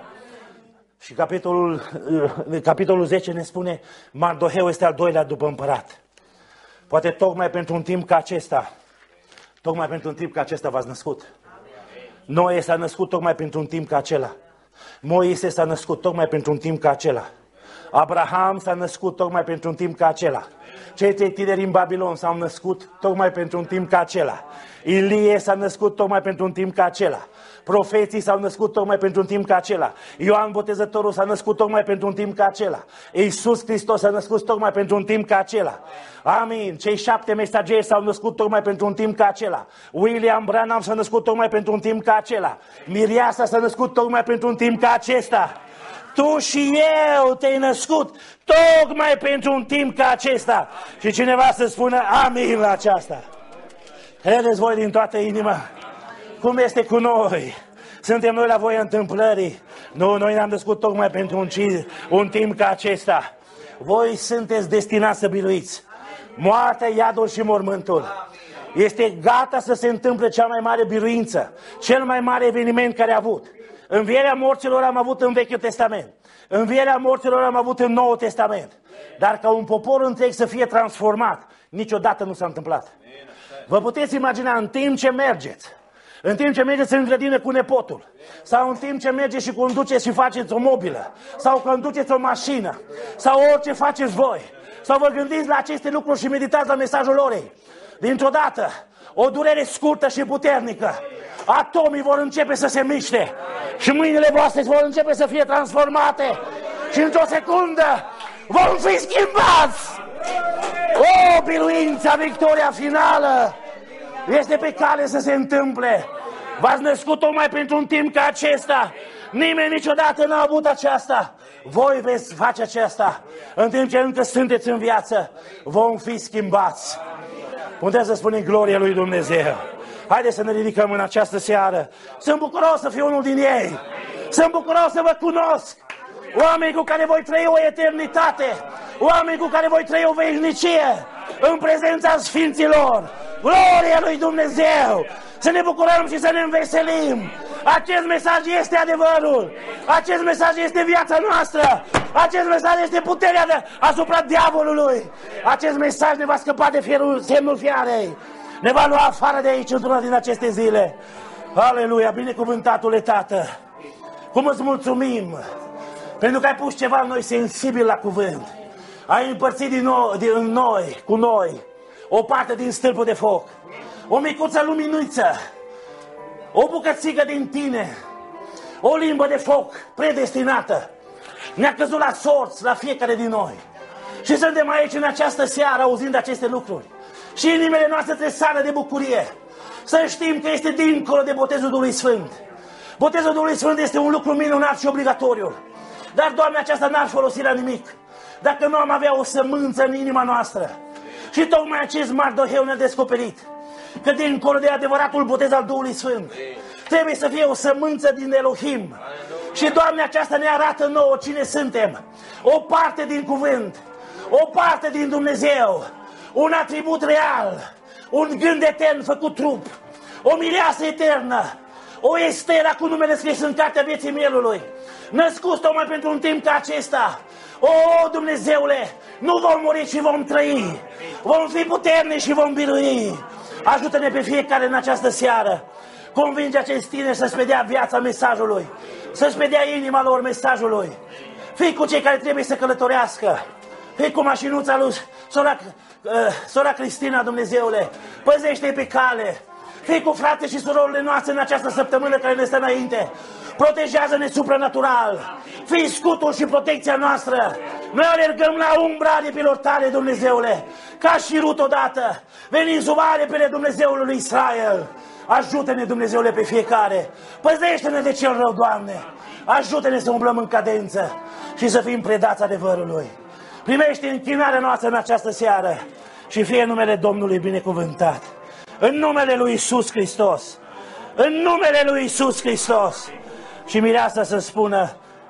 Speaker 2: Și capitolul, capitolul zece ne spune, Mardoheu este al doilea după împărat. Poate tocmai pentru un timp ca acesta, tocmai pentru un timp ca acesta v-ați născut. Noe s-a născut tocmai pentru un timp ca acela. Moise s-a născut tocmai pentru un timp ca acela. Abraham s-a născut tocmai pentru un timp ca acela. Cei trei tineri în Babilon s-au născut tocmai pentru un timp ca acela. Ilie s-a născut tocmai pentru un timp ca acela. Profeții s-au născut tocmai pentru un timp ca acela. Ioan Botezătorul s-a născut tocmai pentru un timp ca acela. Iisus Hristos s-a născut tocmai pentru un timp ca acela. Amin. Cei șapte mesageri s-au născut tocmai pentru un timp ca acela. William Branham s-a născut tocmai pentru un timp ca acela. Miriasa s-a născut tocmai pentru un timp ca acesta. Tu și eu te-ai născut tocmai pentru un timp ca acesta. Și cineva să spună amin la aceasta. Credeți voi din toată inima? Cum este cu noi? Suntem noi la voia întâmplării? Nu, noi ne-am născut tocmai pentru un, un timp ca acesta. Voi sunteți destinați să biruiți. Moartea, iadul și mormântul. Este gata să se întâmple cea mai mare biruință, cel mai mare eveniment care a avut. Învierea morților am avut în Vechiul Testament. Învierea morților am avut în Noul Testament. Dar ca un popor întreg să fie transformat, niciodată nu s-a întâmplat. Vă puteți imagina în timp ce mergeți, în timp ce mergeți în grădină cu nepotul, sau în timp ce mergeți și conduceți și faceți o mobilă, sau conduceți o mașină, sau orice faceți voi, sau vă gândiți la aceste lucruri și meditați la mesajul orei. Dintr-o dată, o durere scurtă și puternică, atomii vor începe să se miște și mâinile voastre vor începe să fie transformate și într-o secundă vom fi schimbați. O, biruința, victoria finală este pe cale să se întâmple. V-ați născut tocmai pentru un timp ca acesta. Nimeni niciodată n-a avut aceasta. Voi veți face aceasta. În timp ce încă sunteți în viață, vom fi schimbați. Puteți să spunem gloria lui Dumnezeu. Haideți să ne ridicăm în această seară. Sunt bucuros să fiu unul din ei. Sunt bucuros să vă cunosc. Oameni cu care voi trăi o eternitate. Oameni cu care voi trăi o veșnicie. În prezența Sfinților. Gloria lui Dumnezeu. Să ne bucurăm și să ne înveselim. Acest mesaj este adevărul. Acest mesaj este viața noastră. Acest mesaj este puterea de, asupra diavolului. Acest mesaj ne va scăpa de fierul, semnul fiarei. Ne va lua afară de aici într-una din aceste zile. Aleluia, binecuvântatule Tată. Cum îți mulțumim pentru că ai pus ceva în noi sensibil la cuvânt. Ai împărțit din noi, din noi, cu noi o parte din stâlpul de foc. O micuță luminiță. O bucățică din tine. O limbă de foc predestinată. Ne-a căzut la sorți la fiecare din noi. Și suntem aici în această seară auzind aceste lucruri. Și inimile noastre trebuie sară de bucurie. Să știm că este dincolo de botezul Duhului Sfânt. Botezul Duhului Sfânt este un lucru minunat și obligatoriu. Dar, Doamne, aceasta n-ar folosi la nimic dacă nu am avea o sămânță în inima noastră. Și tocmai acest Mardoheu ne-a descoperit că dincolo de adevăratul botez al Duhului Sfânt trebuie să fie o sămânță din Elohim. Și, Doamne, aceasta ne arată nouă cine suntem. O parte din cuvânt, o parte din Dumnezeu, un atribut real, un gând etern făcut trup, o mireasă eternă, o Estera cu numele scris în cartea vieții mielului, născuți tocmai pentru un timp ca acesta. O, Dumnezeule, nu vom muri și vom trăi, vom fi puternici și vom birui. Ajută-ne pe fiecare în această seară. Convinge acești tineri să-și pedea viața mesajului, să-și pedea inima lor mesajului. Fii cu cei care trebuie să călătorească. Fii cu mașinuța lui sora, uh, sora Cristina, Dumnezeule. Păzește-i pe cale. Fii cu frate și surorile noastre în această săptămână care ne stă înainte. Protejează-ne supranatural. Fii scutul și protecția noastră. Noi alergăm la umbra aripilor tale, Dumnezeule. Ca și Rut odată. Venim sub aripile Dumnezeului lui Israel. Ajută-ne, Dumnezeule, pe fiecare. Păzește-ne de cel rău, Doamne. Ajută-ne să umblăm în cadență și să fim predați adevărului. Primește închinarea noastră în această seară și fie numele Domnului binecuvântat. În numele lui Iisus Hristos. În numele lui Iisus Hristos. Și mireasa să spună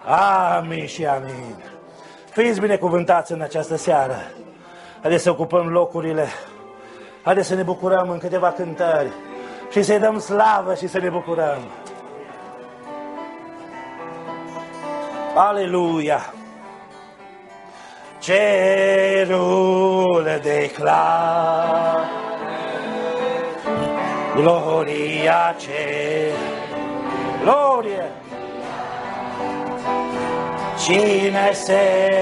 Speaker 2: amin și amin. Fiți binecuvântați în această seară. Haideți să ocupăm locurile. Haideți să ne bucurăm în câteva cântări și să-i dăm slavă și să ne bucurăm. Aleluia! Cerul declar gloria cer, glorie. cine se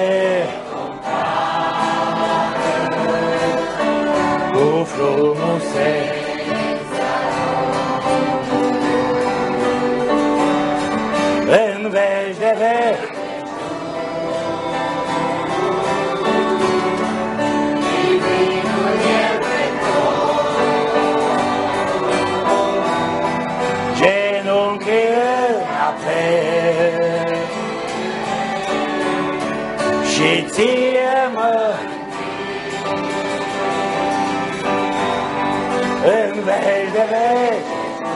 Speaker 2: cu frumusețe. În veci de veci genunchii îmi apleg și ție mă în veci de veci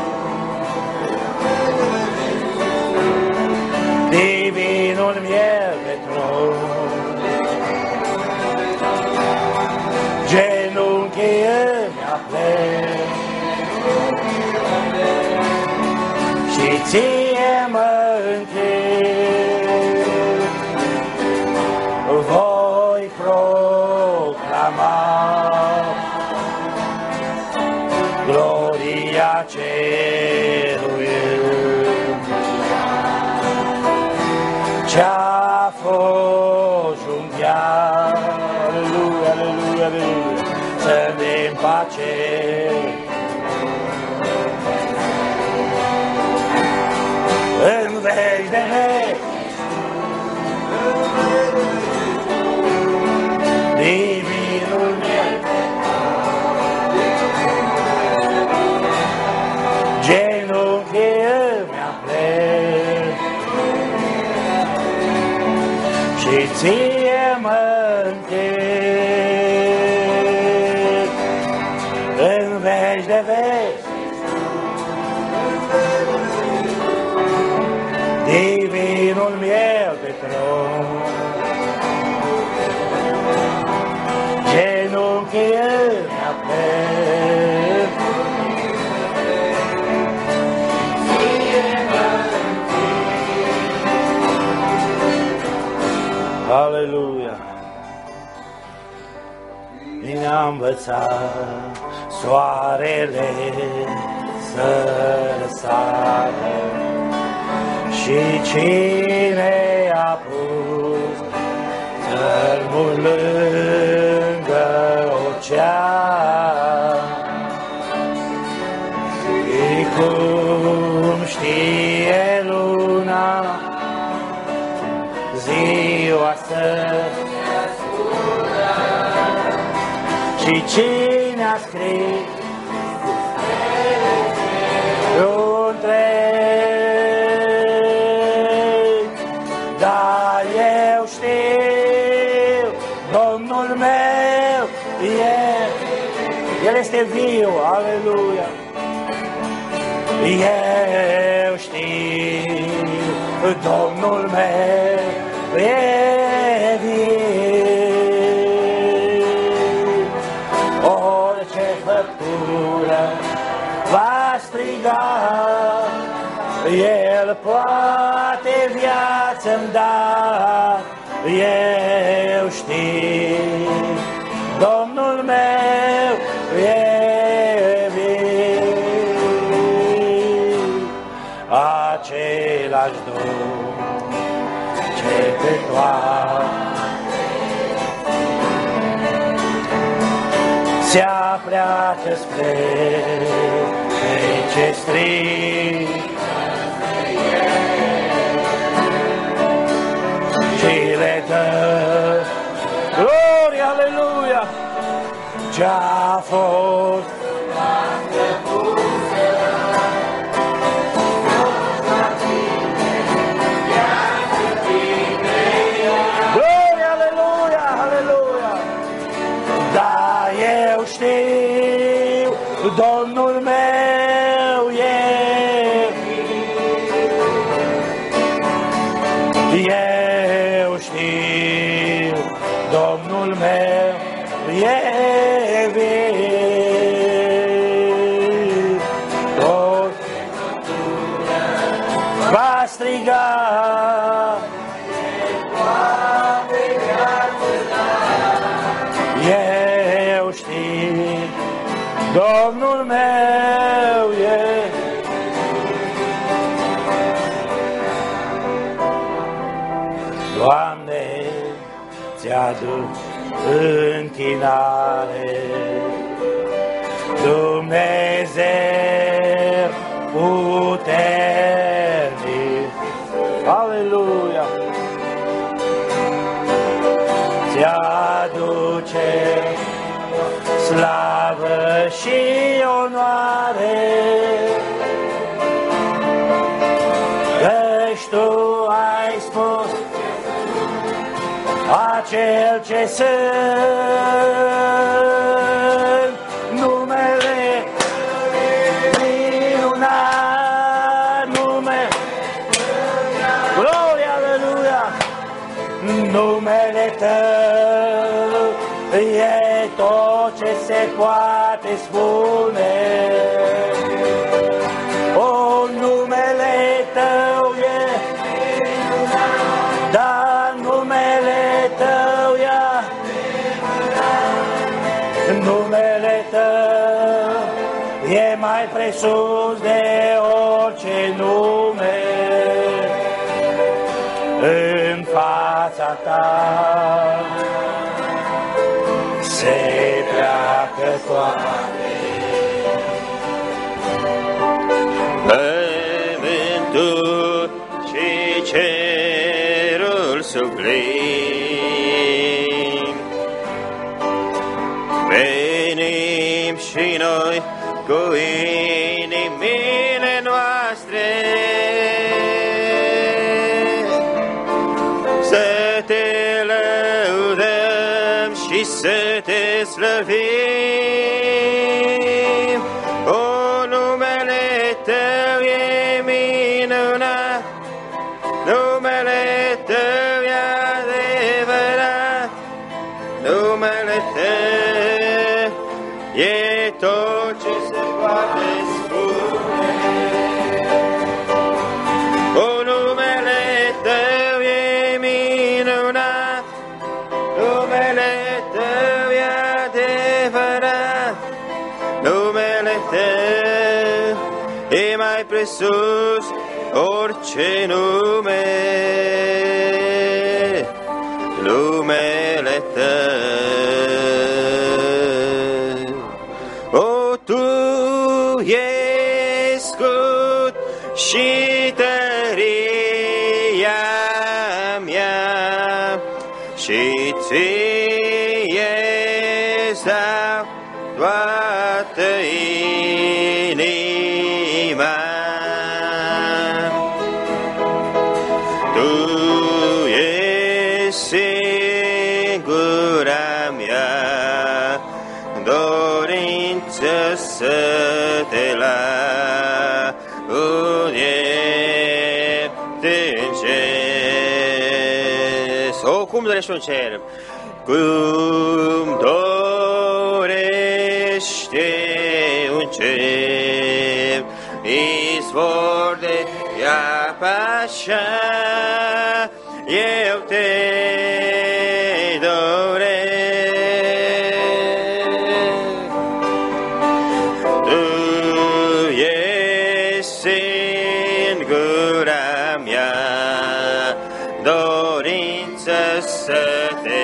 Speaker 2: divinul miel pe tron. Genunchii îmi apleg și ție mă închin. Voi proclama gloria cerului ce-a fost junghiat, aleluia, aleluia, aleluia, să ne împace. În veci de veci, divinul miel, genunchii îmi apleg și ție mă închin. În veci de veci, divinul miel pe tron. Genunchii îmi apleg aleluia. Ne-a învățat soarele să răsară și cine a pus țărmul lângă ocean. Și cum știe luna ziua să și cine a scris un trec, dar eu știu, Domnul meu, El, El este viu, aleluia. Eu știu, Domnul meu e viu. Orice făptură va striga, El poate viață-mi da. Eu știu, Domnul meu e viu. Același Domn ce pe toate se apleacă spre cei ce strig și le dă gloria, aleluia, ce-a fost gloria, aleluia, aleluia. Da, eu știu, Domnul meu e eu știu, Domnul meu e viu. Tot va striga, eu știu, Domnul meu e. Doamne, ți-aduc închinare. Dumnezeu puternic, aleluia, ți-aduce slavă și onoare, căci Tu ai spus acel ce sunt, numele minunat, nume, gloria, aleluia, numele Tău e tot ce se poate spune. O, numele Tău e, dar numele Tău e, numele Tău e mai presus de orice nume. În fața Ta se pleacă toate.
Speaker 3: Pământul și cerul sublim, venim și noi cu inimile noastre să Te lăudăm și să Te slăvim. O, numele Tău e minunat, numele Tău e adevărat, numele Tău e tot ce se poate spune. O, numele Tău e minunat, numele Tău e adevărat, numele Tău e mai presus orice nume. Numele Tău, o, Tu ești scut și tăria mea, și Ție stau toată inima. Tu ești singura mea dorință să Te laud iertângesc. O, cum dorești un cer, cum dorește un cer, izvor de apă așa, eu Te doresc. Tu ești singura mea dorință să Te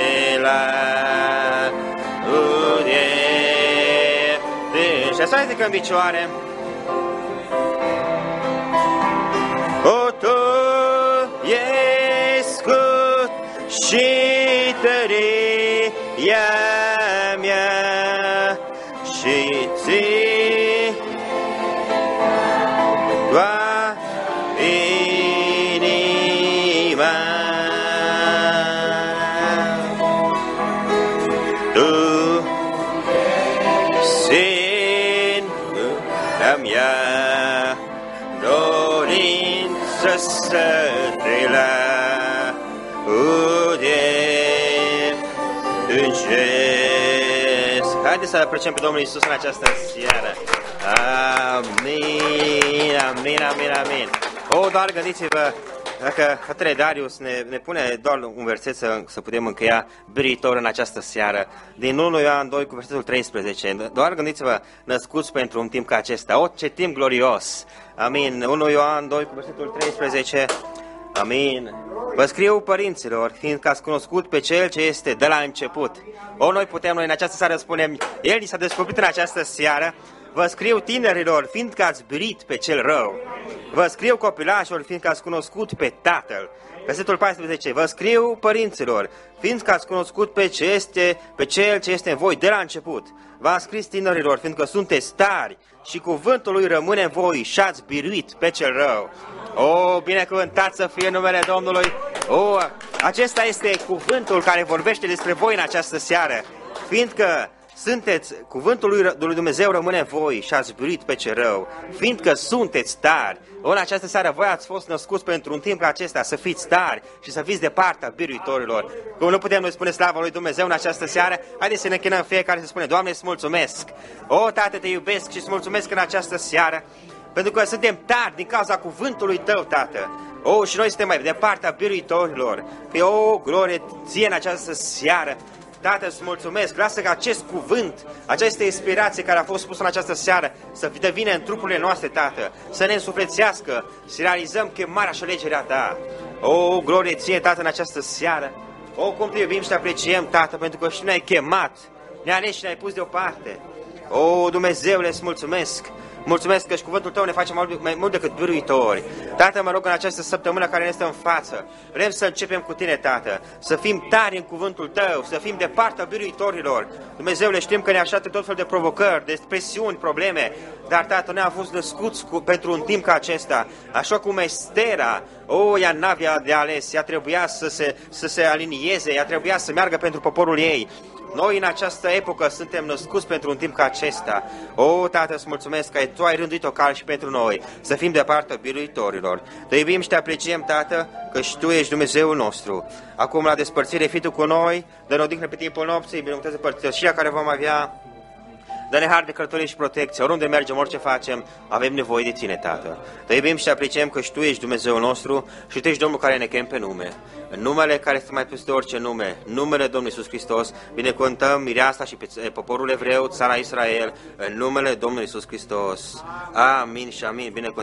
Speaker 3: laud iertângesc. Și așa să ridicăm picioare. O, Tu ești scut și tăria mea, și Ție toată inima. Tu singura mea dorință să Te laud iertângesc. Haideți să apreciem pe Domnul Iisus în această seară. Amin, amin, amin, amin. O, doar gândiți-vă, dacă fratele Darius ne, ne pune doar un verset să, să putem încheia biritor în această seară, din unu Ioan doi cu versetul treisprezece, doar gândiți-vă, născuți pentru un timp ca acesta, o, ce timp glorios, amin, unu Ioan doi cu versetul treisprezece, Amin. Vă scriu, părinților, fiindcă ați cunoscut pe Cel ce este de la început. O, noi putem, noi în această seară spunem, El ni s-a descoperit în această seară. Vă scriu, tinerilor, fiindcă ați biruit pe cel rău. Vă scriu, copilașilor, fiindcă ați cunoscut pe Tatăl. Versetul paisprezece. Vă scriu, părinților, fiindcă ați cunoscut pe, ce este, pe Cel ce este în voi de la început. V-am scris, tinerilor, fiindcă sunteți tari și cuvântul Lui rămâne în voi și ați biruit pe cel rău. O, binecuvântat să fie numele Domnului! O, acesta este cuvântul care vorbește despre voi în această seară, fiindcă sunteți, cuvântul lui, lui Dumnezeu rămâne în voi și ați biruit pe ce rău, fiindcă sunteți tari. În această seară voi ați fost născuți pentru un timp ca acesta, să fiți tari și să fiți de partea biruitorilor. Cum nu putem noi spune slavă lui Dumnezeu în această seară, haideți să ne închinăm fiecare să spune, Doamne, îți mulțumesc! O, Tată, te iubesc și îți mulțumesc în această seară, pentru că suntem tari din cauza cuvântului Tău, Tată. O, și noi suntem mai de partea biruitorilor. Fie o glorie ție în această seară. Tată, îți mulțumesc, lasă ca acest cuvânt, această inspirație care a fost pusă în această seară să devină în trupurile noastre, Tată, să ne însuflețească, să realizăm chemarea și alegerea Ta. O, glorie ție, Tată, în această seară. O, cum te iubim și te apreciem, Tată, pentru că și ne-ai chemat, ne-ai ales și ne-ai pus deoparte. O, Dumnezeule, îți mulțumesc. Mulțumesc că și cuvântul Tău ne face mai mult, mai mult decât biruitori. Tată, mă rog, în această săptămână care ne stă în față, vrem să începem cu Tine, Tată, să fim tari în cuvântul Tău, să fim de partea biruitorilor. Dumnezeule, știm că ne așteaptă tot fel de provocări, de presiuni, probleme, dar, Tată, ne-am fost născuți cu, pentru un timp ca acesta, așa cum Estera, o, ea n-avea de ales, ea trebuia să se, să se alinieze, ea trebuia să meargă pentru poporul ei. Noi în această epocă suntem născuți pentru un timp ca acesta. O, Tată, îți mulțumesc că Tu ai rânduit o cale și pentru noi, să fim de partea biruitorilor. Te iubim și te apreciem, Tată, că și Tu ești Dumnezeul nostru. Acum, la despărțire, fii Tu cu noi, dă-ne odihnă pe timpul nopții, binecuvântează părtășia care vom avea. Dă-ne har de călătorie și protecție, oriunde mergem, orice facem, avem nevoie de Tine, Tată. Te iubim și te apreciem că și Tu ești Dumnezeul nostru și Tu ești Domnul care ne chem pe nume. În numele care este mai peste orice nume, numele Domnului Iisus Hristos, binecuvântăm mireasa și pe poporul evreu, țara Israel, în numele Domnului Iisus Hristos. Amin și amin. Binecuvântăm.